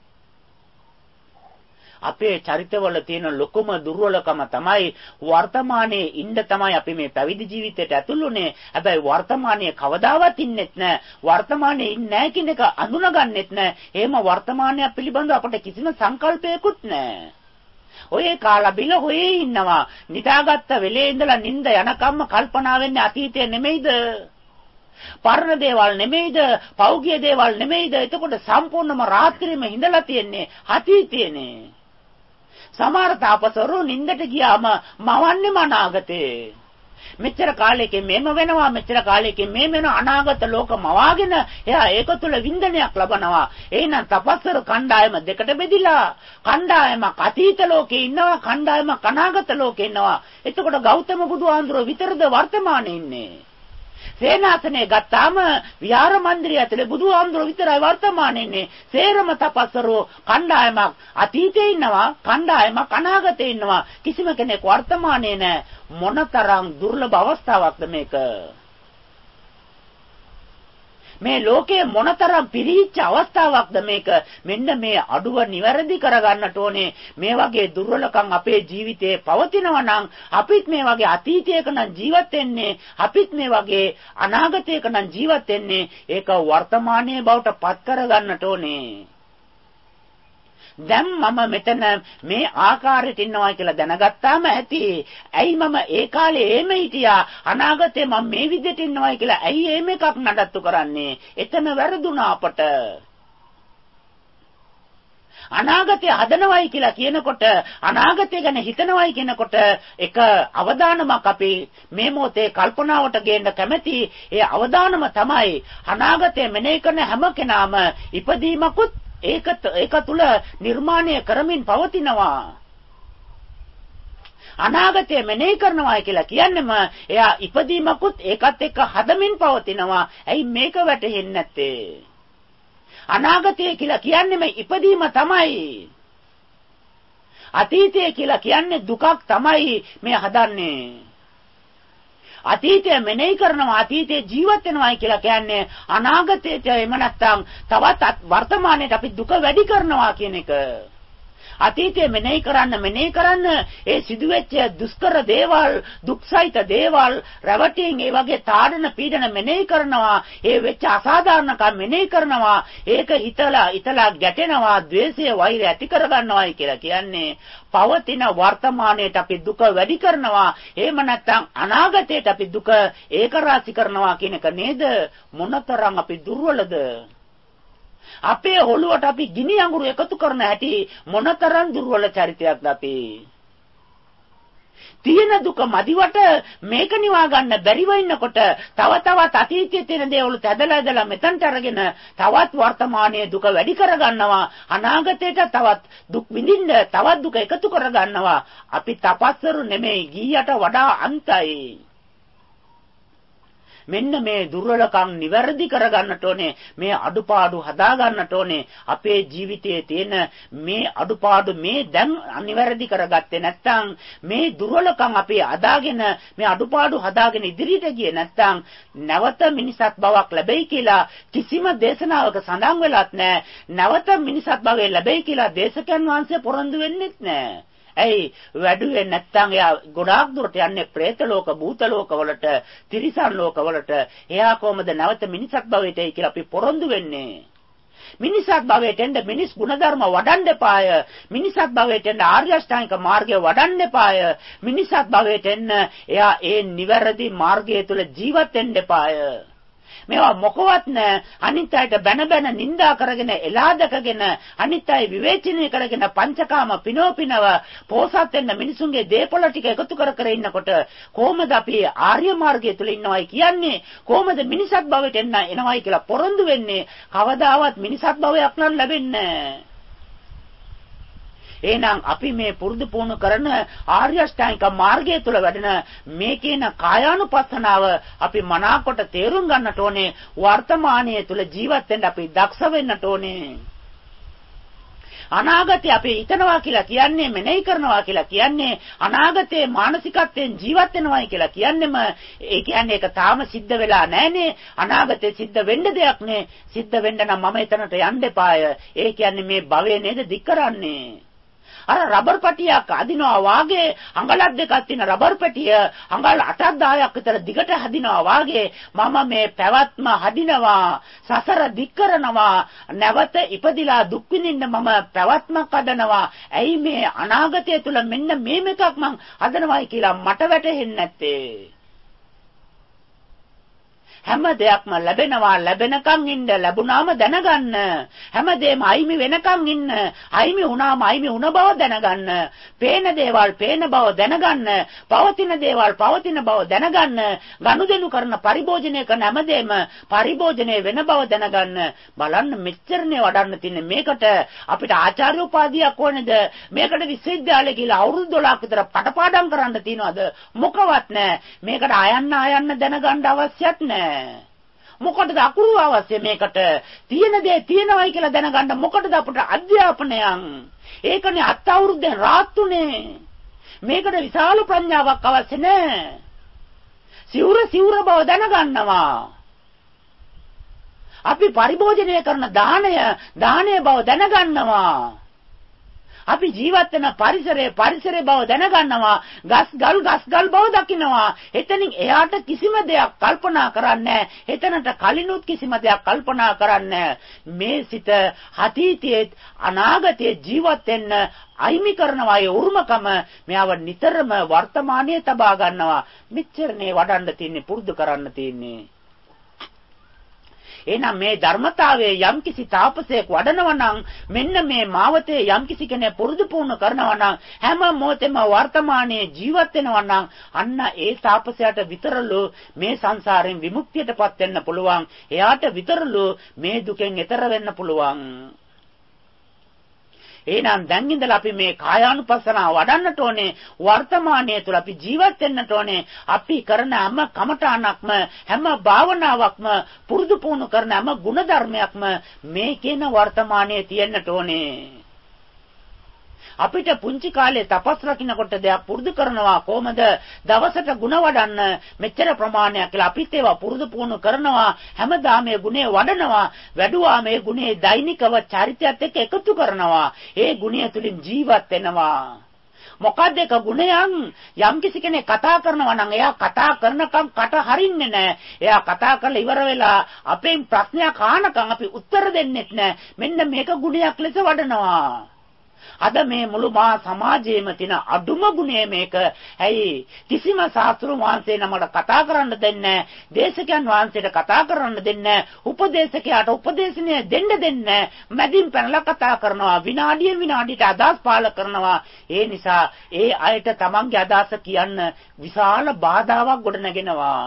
අපේ චරිතවල තියෙන ලොකුම දුර්වලකම තමයි වර්තමානයේ ඉන්න තමයි අපි මේ පැවිදි ජීවිතයට ඇතුළුනේ. හැබැයි වර්තමානයේ කවදාවත් ඉන්නෙත් නැහැ. වර්තමානයේ ඉන්නේ නැහැ කියන එක අඳුනගන්නෙත් නැහැ. එහෙම වර්තමානය පිළිබඳව අපට කිසිම සංකල්පයකුත් නැහැ. ඔය කාලා බිල හොයේ ඉන්නවා. නිදාගත්ත වෙලේ ඉඳලා නිින්ද යනකම්ම කල්පනා වෙන්නේ අතීතය නෙමෙයිද? පරණ දේවල් නෙමෙයිද? පෞගිය දේවල් නෙමෙයිද? එතකොට සම්පූර්ණම රාත්‍රියේම හිඳලා තියෙන්නේ අතීතයනේ. සමහර තාපසවරු නින්දට ගියාම මවන්නේම අනාගතේ. මෙච්චර කාලෙකින් මේම වෙනවා, මෙච්චර කාලෙකින් මේ වෙන අනාගත ලෝක මවාගෙන එයා ඒක තුළ වින්දනයක් ලබනවා. එහෙනම් තපස්වරු කණ්ඩායම දෙකට බෙදිලා කණ්ඩායමක් අතීත ලෝකේ ඉන්නවා, කණ්ඩායමක් අනාගත ලෝකේ ඉන්නවා. එතකොට ගෞතම බුදුහාඳුරෝ විතරද වර්තමානයේ ඉන්නේ? සේනාසනේ ගත්තාම විහාර මන්දිරය ඇතුලේ බුදුහාමුදුරුවෝ විතරයි වර්තමානයේ ඉන්නේ. සේරම තපස්වරෝ කණ්ඩායමක් අතීතේ ඉන්නවා, කණ්ඩායමක් අනාගතේ ඉන්නවා. කිසිම කෙනෙක් වර්තමානයේ නැහැ. මොනතරම් දුර්ලභ අවස්ථාවක්ද මේක? මේ ලෝකයේ මොනතරම් පිරිච්ච අවස්ථාවක්ද මේක? මෙන්න මේ අඩුව නිවැරදි කරගන්නට ඕනේ. මේ වගේ දුර්වලකම් අපේ ජීවිතේ පවතිනවා නම් අපිත් මේ වගේ අතීතයක නම් ජීවත් වෙන්නේ, අපිත් මේ වගේ අනාගතයක නම් ජීවත් වෙන්නේ. ඒක වර්තමානයේ බවට පත් කරගන්නට ඕනේ. දැන් මම මෙතන මේ ආකාරයට ඉන්නවා කියලා දැනගත්තාම ඇති. ඇයි මම ඒ කාලේ එහෙම හිටියා? අනාගතේ මම මේ විදිහට ඉන්නවා කියලා ඇයි එහෙම එකක් නඩත්තු කරන්නේ? එතන වැරදුනා අපට. අනාගතය හදනවයි කියලා කියනකොට, අනාගතය ගැන හිතනවයි කියනකොට එක අවදානමක් අපි මේ මොහොතේ කල්පනාවට ගේන්න කැමැති. ඒ අවදානම තමයි අනාගතය මෙනෙහි කරන හැම කෙනාම ඉපදීමකුත් ඒක තුල නිර්මාණය කරමින් පවතිනවා. අනාගතය මෙනෙහි කරනවා කියලා කියන්නේම එයා ඉපදීමකුත් ඒකත් එක්ක හදමින් පවතිනවා. ඇයි මේක වැටහෙන්නේ නැත්තේ? අනාගතය කියලා කියන්නේම ඉපදීම තමයි. අතීතය කියලා කියන්නේ දුකක් තමයි මේ හදන්නේ. අතීතය මෙනෙහි කරනවා, අතීතයේ ජීවත් වෙනවායි කියලා කියන්නේ අනාගතයට එම නැත්තම් තවත් වර්තමානයේට අපි දුක වැඩි කරනවා කියන එක. අතීතයේ මෙනෙහි කරන්න ඒ සිදුවෙච්ච දුෂ්කර දේවල්, දුක්සහිත දේවල්, රැවටීම්, ඒ වගේ තාඩන පීඩන මෙනෙහි කරනවා. ඒ වෙච්ච අසාධාරණකම් මෙනෙහි කරනවා. ඒක හිතලා ගැටෙනවා, ද්වේෂය, වෛරය ඇති කරගන්නවායි කියලා කියන්නේ පවතින වර්තමානයේට අපි දුක වැඩි කරනවා. එහෙම නැත්නම් අනාගතයට අපි දුක ඒකරාශී කරනවා කියන එක නේද? මොනතරම් අපි දුර්වලද? අපේ ඔළුවට අපි ගිනි අඟුරු එකතු කරන හැටි මොනතරම් දුර්වල චරිතයක්ද අපි? තියෙන දුක මදිවට මේක නිවා ගන්න බැරිව ඉන්නකොට තවත් අතීතයේ තියෙන දේවල් ඇදලා මෙතනට අරගෙන තවත් වර්තමානයේ දුක වැඩි කරගන්නවා. අනාගතයට තවත් දුක් විඳින්න තවත් දුක එකතු කරගන්නවා. අපි තපස්වරු නෙමෙයි, ගියට වඩා අන්තයි. මෙන්න මේ දුර්වලකම් නිවැරදි කරගන්නට ඕනේ. මේ අඩුපාඩු හදාගන්නට ඕනේ. අපේ ජීවිතයේ තියෙන මේ අඩුපාඩු මේ දැන් අනිවැරදි කරගත්තේ නැත්නම්, මේ දුර්වලකම් අපි අදාගෙන මේ අඩුපාඩු හදාගෙන ඉදිරියට ගියේ නැත්නම් නැවත මිනිසත් බවක් ලැබෙයි කියලා කිසිම දේශනාවක සඳහන් වෙලත් නැහැ. නැවත මිනිසත් භවය ලැබෙයි කියලා දේශකයන් වහන්සේ පොරොන්දු වෙන්නෙත් නැහැ. ඇයි වැඩුවේ නැත්තම් එයා ගොඩාක් දුරට යන්නේ പ്രേත ලෝක, භූත ලෝක වලට, තිරිසන් ලෝක වලට. එයා කොහමද නැවත මිනිසත් භවයට එයි කියලා අපි පොරොන්දු වෙන්නේ? මිනිසත් භවයට එන්න මිනිස් ගුණධර්ම වඩන්න එපාය. මිනිසත් භවයට එන්න ආර්ය අෂ්ටාංගික මාර්ගය වඩන්න එපාය. මිනිසත් භවයට එන්න එයා ඒ නිවැරදි මාර්ගය තුල ජීවත් වෙන්න එපාය. මේවා මොකවත් නැහැ. අනිත් අයට බැන නිඳා කරගෙන එලා දකගෙන අනිත් අය විවේචනය කරගෙන පංචකාම පිනෝපිනව පෝසත් වෙන්න මිනිසුන්ගේ දේපොළ ටික එකතු කර ඉන්නකොට කොහොමද අපි ආර්ය මාර්ගය තුල ඉන්නවයි කියන්නේ? කොහොමද මිනිසත් භවයට එනවයි කියලා පොරොන්දු වෙන්නේ? කවදාවත් මිනිසත් භවයක් නම් ලැබෙන්නේ නැහැ. එහෙනම් අපි මේ පුරුදු පුහුණු කරන ආර්ය අෂ්ටාංගික මාර්ගය තුල වැඩෙන මේ කියන කායානුපස්සනාව අපි මනාකොට තේරුම් ගන්නට ඕනේ. වර්තමානයේ තුල ජීවත් වෙන්න අපි දක්ෂ වෙන්නට ඕනේ. අනාගතේ අපි හිතනවා කියලා කියන්නේ, මෙනෙහි කරනවා කියලා කියන්නේ, අනාගතේ මානසිකත්වයෙන් ජීවත් වෙනවායි කියලා කියන්නේම ඒ කියන්නේ ඒක තාම සිද්ධ වෙලා නැහනේ. අනාගතේ සිද්ධ වෙන්න දෙයක් නේ. සිද්ධ වෙන්න නම් මම එතනට යන්න එපාය. ඒ කියන්නේ මේ භවය නේද දික් කරන්නේ. අර රබර් පටියක් අදිනවා වාගේ අඟලක් දෙකක් තියෙන රබර් පටිය අඟල් 8ක් 10ක් විතර දිගට හදිනවා වාගේ මම මේ පැවැත්ම හදිනවා, සසර දික් කරනවා, නැවත ඉපදිලා දුක් විඳින්න මම පැවැත්මක් හදනවා. ඇයි මේ අනාගතය තුල මෙන්න මේ එකක් මං හදනවායි කියලා මට වැටහෙන්නේ නැත්තේ? හැම දෙයක්ම ලැබෙනවා, ලැබෙනකන් ඉන්න, ලැබුණාම දැනගන්න. හැමදේම අයිමි වෙනකන් ඉන්න, අයිමි වුණාම අයිමි වුණ බව දැනගන්න. පේන දේවල් පේන බව දැනගන්න, පවතින දේවල් පවතින බව දැනගන්න. ගනුදෙනු කරන පරිභෝජනය කරන හැමදේම පරිභෝජනය වෙන බව දැනගන්න. බලන්න මෙච්චරනේ වඩන්න තින්නේ. මේකට අපිට ආචාර්ය උපාධියක් ඕනේද? මේකට විශ්වවිද්‍යාලේ කියලා අවුරුදු 12ක් විතර පටපාඩම් කරන්න තියනවාද? මොකවත් නැහැ. මේකට ආයන්න දැනගන්න අවශ්‍යත් නැහැ. මොකටද අකුරු අවශ්‍ය? මේකට තියෙන දේ තියෙනවයි කියලා දැනගන්න මොකටද අපට අධ්‍යාපනයන්? ඒකනේ අත් අවුරුද්දෙන් රාත්තුනේ. මේකට විශාල ප්‍රඥාවක් අවශ්‍ය නැහැ. සිවුර බව දැනගන්නවා. අපි පරිභෝජනය කරන දාණය බව දැනගන්නවා. අපි ජීවත් වෙන පරිසරයේ බව දැනගන්නවා. ගස් ගල් බව දකින්නවා. එතනින් එයාට කිසිම දෙයක් කල්පනා කරන්නේ නැහැ. එතනට කලිනුත් කිසිම දෙයක් කල්පනා කරන්නේ නැහැ. මේ සිත අතීතයේ අනාගතයේ ජීවත් වෙන්න අයිමි කරනවා. ඒ උරුමකම මෙයව නිතරම වර්තමානයේ තබා ගන්නවා. මෙච්චරනේ වඩන්න තියන්නේ, පුරුදු කරන්න තියන්නේ. එහෙනම් මේ ධර්මතාවයේ යම්කිසි තාපසයෙක් වඩනවා නම් මෙන්න මේ මාවතේ යම්කිසි කෙනෙක් පුරුදු පුහුණු කරනවා නම් හැම මොහොතෙම වර්තමානයේ ජීවත් වෙනවා නම් අන්න ඒ තාපසයාට විතරලු මේ සංසාරයෙන් විමුක්තියටපත් වෙන්න පුළුවන්. එයාට විතරලු මේ දුකෙන් එතර වෙන්න පුළුවන්. එහෙනම් දැන් ඉඳලා අපි මේ කායානුපස්සනාව වඩන්නට ඕනේ. වර්තමානයේ තුල අපි ජීවත් වෙන්නට ඕනේ. අපි කරන හැම කමඨාණක්ම, හැම භාවනාවක්ම, පුරුදු පුහුණු කරන හැම ගුණධර්මයක්ම මේ කියන වර්තමානයේ තියෙන්නට ඕනේ. අපිට පුංචි කාලේ තපස් රකින්නකොට දෙයක් පුරුදු කරනවා කොහමද? දවසට ಗುಣ වඩන්න මෙච්චර ප්‍රමාණයක් කියලා අපිත් ඒවා පුරුදු පුහුණු කරනවා. හැමදාම මේ ගුණේ වඩනවා. වැඩුවා මේ ගුණේ දෛනිකව චරිතයත් එක්ක එකතු කරනවා. ඒ ගුණය තුලින් ජීවත් වෙනවා. මොකද එක ගුණයන් යම්කිසි කෙනෙක් කතා කරනවා නම් එයා කතා කරනකම් කට හරින්නේ නැහැ. එයා කතා කරලා ඉවර වෙලා අපෙන් ප්‍රශ්නයක් අහනකම් අපි උත්තර දෙන්නෙත් නැහැ. මෙන්න මේක ගුණයක් ලෙස වඩනවා. අද මේ මුළු මා සමාජයේම තියෙන අඩුම ගුණය මේක. ඇයි? කිසිම ශාස්ත්‍ර වංශේ නමකට කතා කරන්න දෙන්නේ නැහැ. දේශකයන් වහන්සේට කතා කරන්න දෙන්නේ නැහැ. උපදේශකයාට උපදේශනය දෙන්න නැහැ. මැදින් පැනලා කතා කරනවා. විනාඩියට අදහස් පාල කරනවා. ඒ නිසා ඒ අයට තමන්ගේ අදහස කියන්න විශාල බාධාවක් ගොඩනගෙනවා.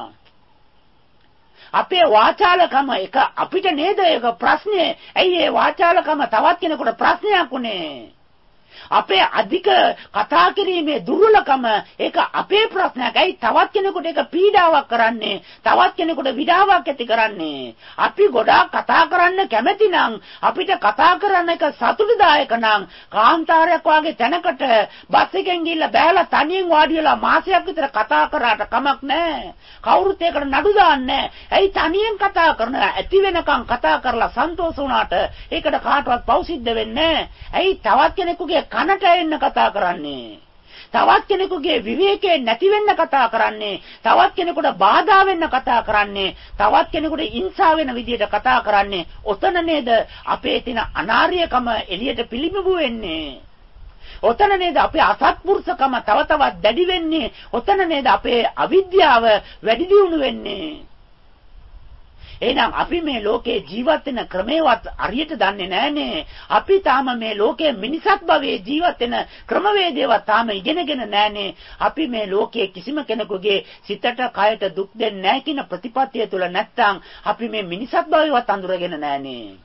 අපේ වාචාලකම එක අපිට නේද ඒක ප්‍රශ්නේ. ඇයි ඒ වාචාලකම තවත් කෙනෙකුට ප්‍රශ්නයක් උනේ? අපේ අධික කතා කිරීමේ දුර්වලකම ඒක අපේ ප්‍රශ්නයක්. ඇයි තවත් කෙනෙකුට ඒක පීඩාවක් කරන්නේ? තවත් කෙනෙකුට විඩාවක් ඇති කරන්නේ? අපි ගොඩාක් කතා කරන්න කැමති නම්, අපිට කතා කරන්න එක සතුටුදායක නම්, කාන්තාරයක් වාගේ තැනකට බස් එකෙන් ගිහිල්ලා බෑලා තනියෙන් වාඩි වෙලා මාසයක් විතර කතා කරාට කමක් නැහැ. කවුරුත් ඒකට නඩු දාන්නේ නැහැ. ඇයි තනියෙන් කතා කරන ඇති වෙනකන් කතා කරලා සන්තෝෂ වුණාට ඒකට කාටවත් පව් සිද්ධ වෙන්නේ නැහැ. ඇයි තවත් කෙනෙකුගේ කනට එන්න කතා කරන්නේ? තවත් කෙනෙකුගේ විවේකේ නැති වෙන්න කතා කරන්නේ? තවත් කෙනෙකුට බාධා වෙන්න කතා කරන්නේ? තවත් කෙනෙකුට ඉන්සා වෙන විදියට කතා කරන්නේ? ඔතන නේද අපේ තියෙන අනාර්යකම එළියට පිළිඹු වෙන්නේ? ඔතන නේද අපේ අසත්පුරුෂකම තව තවත් දැඩි වෙන්නේ? ඔතන නේද අපේ අවිද්‍යාව වැඩි දියුණු වෙන්නේ? එහෙනම් අපි මේ ලෝකේ ජීවත් වෙන ක්‍රමේවත් හරියට දන්නේ නැහනේ. අපි තාම මේ ලෝකයේ මිනිසත් භවයේ ජීවත් වෙන ක්‍රමවේදේවත් තාම ඉගෙනගෙන නැහනේ. අපි මේ ලෝකයේ කිසිම කෙනෙකුගේ සිතට කයට දුක් දෙන්නේ නැහැ කියන ප්‍රතිපත්තිය තුල නැත්තම් අපි මේ මිනිසත් භවයවත් අඳුරගෙන නැහනේ.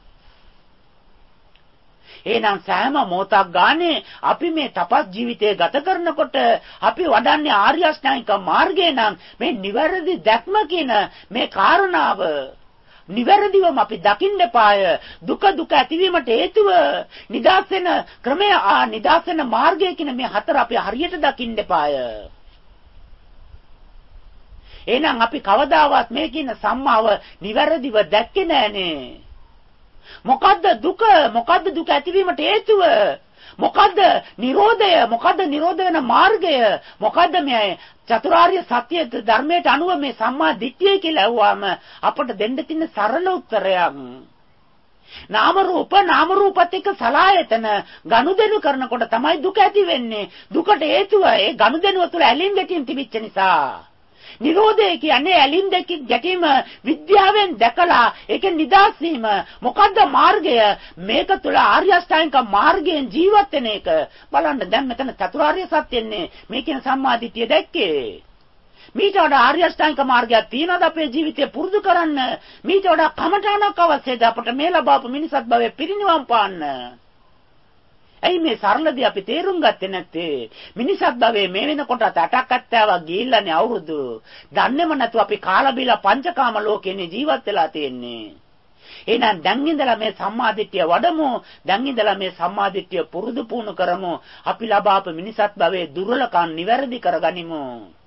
එහෙනම් සෑම මොහොතක් ගානේ අපි මේ තපස් ජීවිතය ගත කරනකොට අපි වඩන්නේ ආර්ය අෂ්ටාංගික මාර්ගය නම් මේ නිවැරදි දැක්ම කියන මේ කාරණාව නිවැරදිවම අපි දකින්න පාය. දුක ඇතිවීමට හේතුව නිදාස් වෙන ක්‍රමය නිදාස් වෙන මාර්ගය කියන මේ හතර අපි හරියට දකින්න පාය. එහෙනම් අපි කවදාවත් මේ කියන සම්මාව නිවැරදිව දැක්කේ නෑනේ. මොකද්ද දුක? මොකද්ද දුක ඇතිවීමට හේතුව? මොකද්ද නිරෝධය? මොකද්ද නිරෝධ වෙන මාර්ගය? මොකද්ද මේ චතුරාර්ය සත්‍ය ධර්මයට අනුව මේ සම්මා දිට්ඨිය කියලා ඇහුවාම අපට දෙන්න තියෙන සරල උත්තරයක්. නාම රූපත් එක්ක සලආයතන ගනුදෙනු කරනකොට තමයි දුක ඇති වෙන්නේ. දුකට හේතුව ඒ ගනුදෙනුව තුළ ඇලීම් ගැටීම් තිබිච්ච නිසා. නිරෝධය කියන්නේ ඇලින් ගැටීම විද්‍යාවෙන් දැකලා ඒක නිදාස් වීම. මොකද්ද මාර්ගය? මේක තුල ආර්ය අෂ්ටාංගික මාර්ගයෙන් ජීවත් වෙන එක. බලන්න දැන් මෙතන චතුරාර්ය සත්‍යන්නේ මේ කියන සම්මාදිටිය දැක්කේ. මීට වඩා ආර්ය අෂ්ටාංගික මාර්ගයක් තියනවාද අපේ ජීවිතය පුරුදු කරන්න? මීට වඩා කමඨාණක් අවශ්‍යද අපට මේ ලබාපු මිනිසත් භවයේ පිරිනිවන් පාන්න? ඇයි මේ සරලදී අපි තේරුම් ගත්තේ නැත්තේ? මිනිසත් භවයේ මේ වෙනකොට 8ක් 70ක් ගිහිල්ලානේ අවුරුදු. දන්නේම නැතුව අපි කාලා බීලා පංචකාම ලෝකෙනේ ජීවත් වෙලා තියෙන්නේ. එහෙනම් දැන් ඉඳලා මේ සම්මාදිට්ඨිය වඩමු. දැන් ඉඳලා මේ සම්මාදිට්ඨිය පුරුදු පුහුණු කරමු. අපි ලබාපු මිනිසත් භවයේ දුර්වලකම් නිවැරදි කරගනිමු.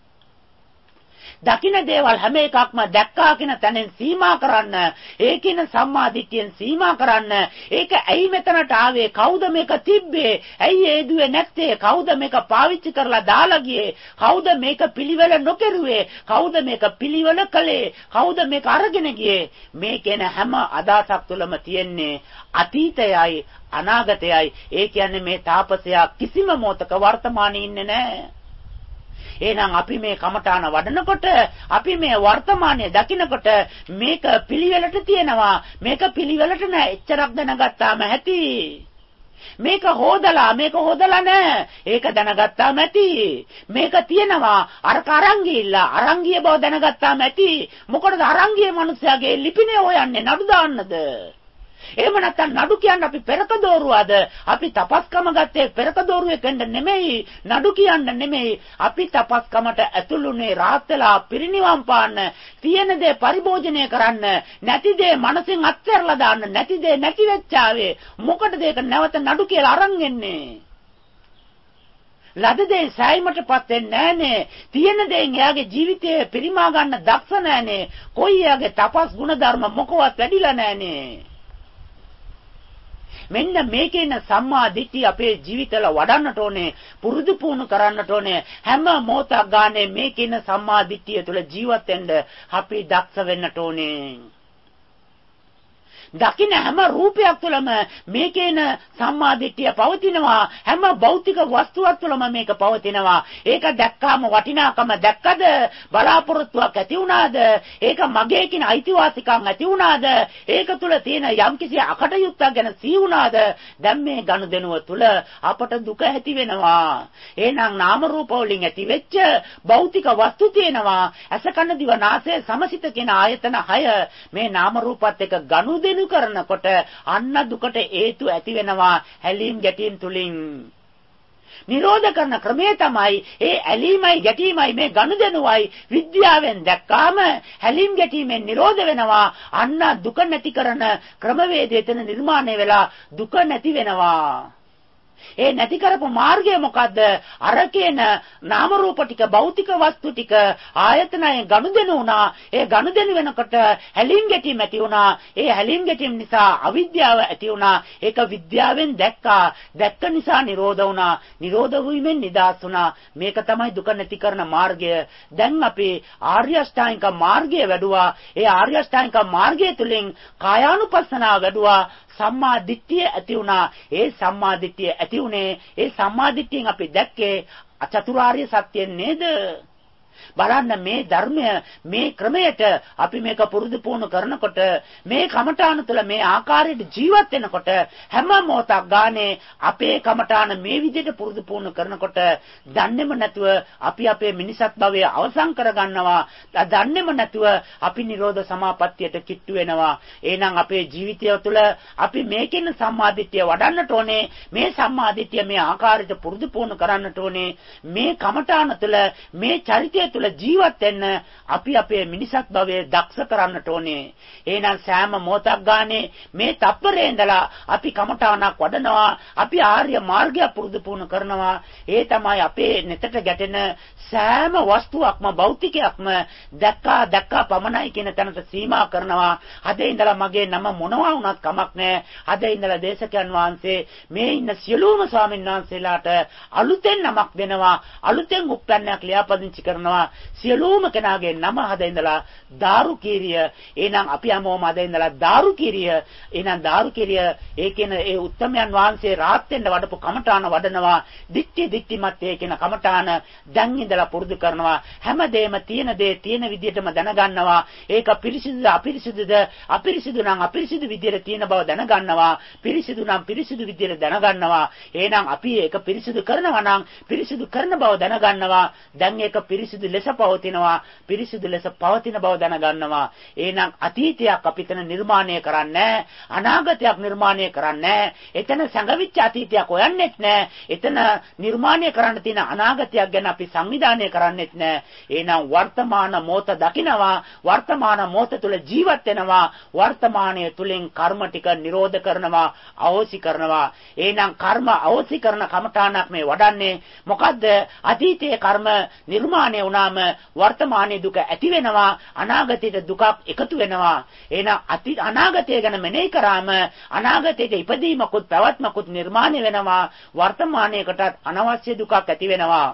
දකින්න දේවල් හැම එකක්ම දැක්කා කියන තැනෙන් සීමා කරන්න. ඒකින සම්මාදිට්ඨියෙන් සීමා කරන්න. ඒක ඇයි මෙතනට ආවේ? කවුද මේක තිබ්බේ? ඇයි ඒ දුවේ නැත්තේ? කවුද මේක පාවිච්චි කරලා දාලා ගියේ? කවුද මේක පිළිවෙල නොකරුවේ? කවුද මේක පිළිවෙල කළේ? කවුද මේක අරගෙන ගියේ? මේ කියන හැම අදහසක් තුළම තියෙන්නේ අතීතයයි අනාගතයයි. ඒ කියන්නේ මේ තාපසයා කිසිම මොහතක වර්තමානයේ ඉන්නේ නැහැ. එහෙනම් අපි මේ කමඨාන වඩනකොට අපි මේ වර්තමානයේ දකිනකොට මේක පිළිවෙලට තියෙනවා. මේක පිළිවෙලට නෑ. එච්චරක් දැනගත්තාම ඇති. මේක හොදලා නෑ. ඒක දැනගත්තාම ඇති. මේක තියෙනවා. අරක අරංගිය බව දැනගත්තාම ඇති. මොකටද අරංගිය මිනිස්යාගේ ලිපිනේ හොයන්නේ නඩු දාන්නද? එහෙම නැත්නම් නඩු කියන්නේ අපි පෙරක දෝරුවද? අපි තපස්කම ගත්තේ පෙරක දෝරුවෙකෙන්ද නෙමෙයි, නඩු කියන්න නෙමෙයි. අපි තපස්කමට ඇතුළුනේ රාහත් වෙලා පිරිනිවන් පාන්න, තියෙන දේ පරිභෝජනය කරන්න, නැති දේ මනසින් අත්හැරලා දාන්න, නැති දේ නැති වෙච්චාවේ. මොකටද ඒක නැවත නඩු කියලා අරන් එන්නේ? ලද දේ සෑයීමටපත් වෙන්නේ නැහනේ. තියෙන දේෙන් එයාගේ ජීවිතය පිරිමා ගන්න දක්ෂ නැහනේ. කොයි එයාගේ තපස් ගුණ ධර්ම මොකවත් වැඩිලා නැහනේ. මෙන්න මේකේන සම්මා දිට්ඨිය අපේ ජීවිතවල වඩන්නට ඕනේ, පුරුදු පුහුණු කරන්නට ඕනේ. හැම මොහොතක් ගානේ මේකේන සම්මා දිට්ඨිය තුළ ජීවත් වෙන්න අපි දක්ෂ වෙන්නට ඕනේ. දකින්න හැම රූපයක් තුළම මේකේන සම්මාදිට්ඨිය පවතිනවා. හැම භෞතික වස්තුවක් තුළම මේක පවතිනවා. ඒක දැක්කාම වටිනාකම දැක්කද? බලාපොරොත්තුවක් ඇති වුණාද? ඒක මගේ කියන අයිතිවාසිකම් ඇති වුණාද? ඒක තුළ තියෙන යම්කිසි අකටයුත්තක් ගැන සිහි වුණාද? දැන් මේ ගනුදෙනුව තුළ අපට දුක ඇති වෙනවා. එහෙනම් නාම රූප වලින් ඇති වෙච්ච භෞතික වස්තු තියෙනවා. අස කන දිව නාසය සමසිත කියන ආයතන 6 මේ නාම රූපات එක්ක ගනුදෙනු කරනකොට අන්න දුකට හේතු ඇති වෙනවා ඇලීම් ගැටීම් තුලින්. නිරෝධ කරන ක්‍රමය තමයි ඒ ඇලීමයි ගැටීමයි මේ ගනුදෙනුවයි විද්‍යාවෙන් දැක්කාම ඇලීම් ගැටීමෙන් නිරෝධ වෙනවා. අන්න දුක නැති කරන ක්‍රමවේදය එතන නිර්මාණය වෙලා දුක නැති වෙනවා. ඒ නැති කරපු මාර්ගය මොකද්ද? අරකේන නාම රූප ටික භෞතික වස්තු ටික ආයතනයෙන් ගනුදෙනු වුණා. ඒ ගනුදෙනු වෙනකොට හැලීම් ගැටීම් ඇති වුණා. ඒ හැලීම් ගැටීම් නිසා අවිද්‍යාව ඇති වුණා. ඒක විද්‍යාවෙන් දැක්කා. දැක්ක නිසා නිරෝධ වුණා. නිරෝධ වීමෙන් නිදහස් වුණා. මේක තමයි දුක නැති කරන මාර්ගය. දැන් අපි ආර්ය අෂ්ටාංගික මාර්ගය වැඩුවා. ඒ ආර්ය අෂ්ටාංගික මාර්ගය තුලින් කායානුපස්සනාව වැඩුවා. සම්මා දිට්ඨිය ඇති වුණා. ඒ සම්මා දිට්ඨිය ඇති උනේ ඒ සම්මා දිට්ඨියෙන් අපි දැක්කේ චතුරාර්ය සත්‍ය නේද? බලන්න මේ ධර්මය මේ ක්‍රමයට අපි මේක පුරුදු පුහුණු කරනකොට මේ කමඨාන තුළ මේ ආකාරයට ජීවත් වෙනකොට හැම මොහොතක් ගානේ අපේ කමඨාන මේ විදිහට පුරුදු පුහුණු කරනකොට දන්නේම නැතුව අපි අපේ මිනිසත් භවය අවසන් කරගන්නවා. දන්නේම නැතුව අපි නිරෝධ සමාපත්තියට කිට්ටු වෙනවා. එහෙනම් අපේ ජීවිතය තුළ අපි මේකෙන් සම්මාදිට්ඨිය වඩන්නට ඕනේ. මේ සම්මාදිට්ඨිය මේ ආකාරයට පුරුදු පුහුණු කරන්නට ඕනේ. මේ කමඨාන තුළ මේ චරිතය තුළ ජීවත් වෙන්න අපි අපේ මිනිසත් භවයේ දක්ෂ කරන්නට ඕනේ. එහෙනම් සෑම මොහොතක් ගානේ මේ තප්පරේ ඉඳලා අපි කමඨානක් වඩනවා. අපි ආර්ය මාර්ගය පුරුදු පුහුණු කරනවා. ඒ තමයි අපේ නෙතට ගැටෙන සෑම වස්තුවක්ම භෞතිකයක්ම දැක්කා පමණයි කියන තැනට සීමා කරනවා. අද ඉඳලා මගේ නම මොනවා වුණත් කමක් නැහැ. අද ඉඳලා දේශකයන් වහන්සේ මේ ඉන්න සියලුම ස්වාමීන් වහන්සේලාට අලුතෙන් නමක් දෙනවා. අලුතෙන් උප්පන්නයක් ලියාපදිංචි කරනවා. සියලුම කෙනාගේ නම අද ඉඳලා දාරුකීරිය. එහෙනම් අපි හැමෝම අද ඉඳලා දාරුකීරිය. එහෙනම් දාරුකීරිය ඒ කියන ඒ උත්තමයන් වහන්සේ රාහත් වෙන්න වඩපු කමඨාන වඩනවා. දික්ටි ඒ කියන කමඨාන දැන් ඉඳලා පුරුදු කරනවා. හැමදේම තියෙන දේ තියෙන විදිහටම දැනගන්නවා. ඒක පිරිසිදුද අපිරිසිදුද අපිරිසිදු නම් අපිරිසිදු විදිහට තියෙන බව දැනගන්නවා. පිරිසිදු නම් පිරිසිදු විදිහට දැනගන්නවා. එහෙනම් අපි ඒක පිරිසිදු කරනවා නම් පිරිසිදු කරන බව දැනගන්නවා. දැන් ඒක පිරිසිදු ලෙස පවතිනවා. පිරිසිදු ලෙස පවතින බව දැනගන්නවා. එහෙනම් අතීතයක් අපි එතන නිර්මාණය කරන්නේ අනාගතයක් නිර්මාණය කරන්නේ එතන සංගවිච්ච අතීතයක් හොයන්නෙත් නැහැ. එතන නිර්මාණය කරන්න තියෙන අනාගතයක් ගැන අපි සංවිධානය කරන්නෙත් නැහැ. එහෙනම් වර්තමාන මොහොත දකිනවා. වර්තමාන මොහොත තුළ ජීවත් වෙනවා. වර්තමානයේ තුලින් කර්ම ටික නිරෝධ කරනවා, අවෝසි කරනවා. එහෙනම් කර්ම අවෝසි කරන කමඨානක් මේ වඩන්නේ. මොකද්ද? අතීතයේ කර්ම නිර්මාණය වුණාම වර්තමානයේ දුක ඇති වෙනවා. අනාගතයේ දුකක් එකතු වෙනවා. එහෙනම් අනාගතය ගැන මෙනෙහි කරාම අනාගතයේ ඉපදීමකුත් පැවැත්මකුත් නිර්මාණය වෙනවා. වර්තමානයේකටත් අනවශ්‍ය දුකක් ඇති වෙනවා.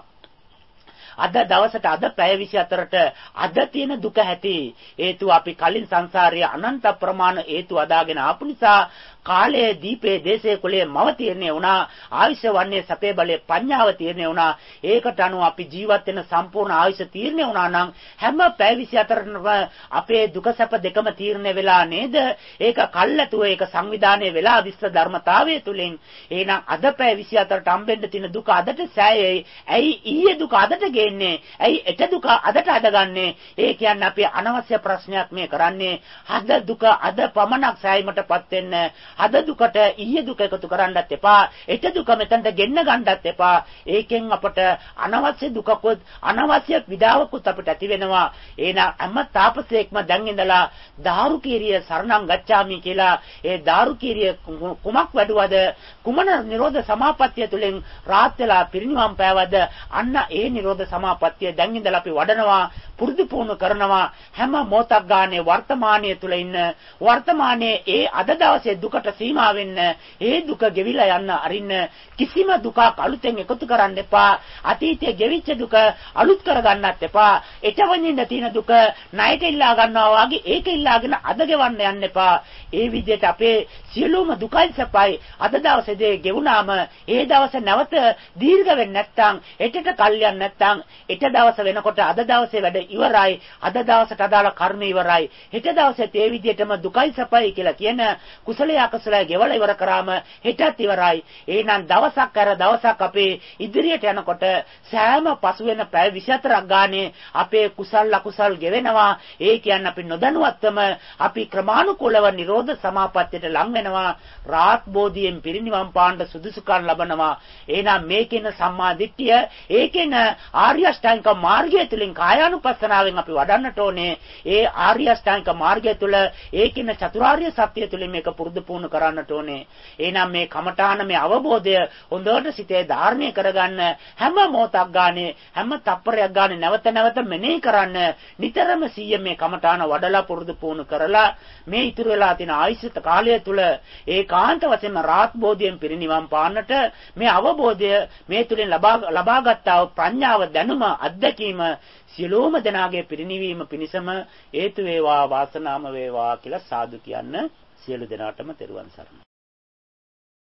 අද දවසට අද පැය 24ට අද තියෙන දුක ඇති හේතුව අපි කලින් සංසාරයේ අනන්ත ප්‍රමාණ හේතු අදාගෙන ආපු නිසා කාලයේ දීපේ දේශේ කුලයේ මව තීරණය වුණා. ආයුෂ වන්නේ සපේ බලයේ පඤ්ඤාව තීරණය වුණා. ඒකට අනුව අපි ජීවත් වෙන සම්පූර්ණ ආයුෂ තීරණය වුණා නම් හැම පැය 24ටම අපේ දුක සැප දෙකම තීරණය වෙලා නේද? ඒක කල්ැතුව ඒක සංවිධානය වෙලා විශ්ව ධර්මතාවය තුලින්. එහෙනම් අද පැය 24ට හම්බෙන්න තියෙන දුක අදට සෑයයි. ඇයි ඊයේ දුක අදට ගේන්නේ? ඇයි එට දුක අදට අදගන්නේ? ඒ කියන්නේ අපි අනවශ්‍ය ප්‍රශ්නයක් මේ කරන්නේ. අද දුක අද පමණක් සෑයීමටපත් වෙන්න. අද දුකට ඊයේ දුක එකතු කරන්නත් එපා. එට දුක මෙතනට ගෙන්න ගන්නත් එපා. ඒකෙන් අපට අනවශ්‍ය දුකකුත් අනවශ්‍ය විඩාවකුත් අපිට ඇති වෙනවා. එහෙනම් හැම තාපසයෙක්ම දැන් ඉඳලා දාරුකීරිය සරණං ගච්ඡාමි කියලා ඒ දාරුකීරිය කුමක් වැඩුවද? කුමන නිරෝධ සමාපත්තිය තුලින් රාත් වෙලා පිරිනිවන් පෑවද? අන්න ඒ නිරෝධ සමාපත්තිය දැන් ඉඳලා අපි වඩනවා, පුරුදු පුහුණු කරනවා. හැම මොහොතක් ගානේ වර්තමානයේ තුල ඉන්න වර්තමානයේ ඒ අද දවසේ දුකට සීමා වෙන්න, ඒ දුක ගෙවිලා යන්න අරින්න. කිසිම දුකක් අලුතෙන් එකතු කරන්න එපා. අතීතයේ ගෙවිච්ච දුක අලුත් කරගන්නත් එපා. එතවනින්න තියෙන දුක ණයට ඉල්ලා ගන්නවා වගේ ඒක ඉල්ලාගෙන අද ගෙවන්න යන්න එපා. ඒ විදිහට අපේ සියලුම දුකයි සැපයි අද දවසේදී ගෙවුනාම ඒ දවස නැවත දීර්ඝ වෙන්නේ නැත්නම් එටට කල්යන් නැත්නම් එට දවස වෙනකොට අද දවසේ වැඩ ඉවරයි. අද දවසට අදාළ කර්ම ඉවරයි. හෙට දවසේ ඒ විදිහටම දුකයි සැපයි කියලා කියන කුසලයේ අකුසලයේ ගෙවලා ඉවර කරාම හෙටත් ඉවරයි. එහෙනම් දවසක් කර දවසක් අපේ ඉදිරියට යනකොට සෑම පසු වෙන පැය 24ක් ගානේ අපේ කුසල් අකුසල් ගෙවෙනවා. ඒ කියන්නේ අපි නොදැනුවත්වම අපි ක්‍රමානුකූලව නිරෝධ සමාපත්තියට ලං වෙනවා. රාත් බෝධියෙන් පිරිනිවන් පාන්න සුදුසුකම් ලබනවා. එහෙනම් මේකෙන සම්මා දිට්ඨිය, ඒකෙන ආර්ය අෂ්ටාංගික මාර්ගය තුලින් කායානුපස්සනාවෙන් අපි වඩන්නට ඕනේ. ඒ ආර්ය අෂ්ටාංගික මාර්ගය තුල ඒකෙන චතුරාර්ය සත්‍ය තුලින් මේක පුරුදු පුහුණු කරන්නට ඕනේ. එහෙනම් මේ කමඨාන මේ අවබෝධය හොඳට සිතේ ධාරණය කරගන්න හැම මොහොතක් ගානේ හැම තප්පරයක් ගානේ නැවත නැවත මෙනෙහි කරන්න. නිතරම 100 මේ කමඨාන වඩලා පුරුදු පුහුණු කරලා මේ ඉතුරු වෙලා තියෙන ආයුෂ කාලය තුල ඒකාන්ත වශයෙන්ම රාත් බෝධියෙන් පිරිනිවන් පාන්නට මේ අවබෝධය මේ තුලින් ලබාගත්තා වූ ප්‍රඥාව දැනුම අත්දැකීම සියලුම දෙනාගේ පිරිනිවීම පිණිසම හේතු වේවා වාසනාම වේවා කියලා සාදු කියන්න. සියලු දෙනාටම තෙරුවන් සරණයි.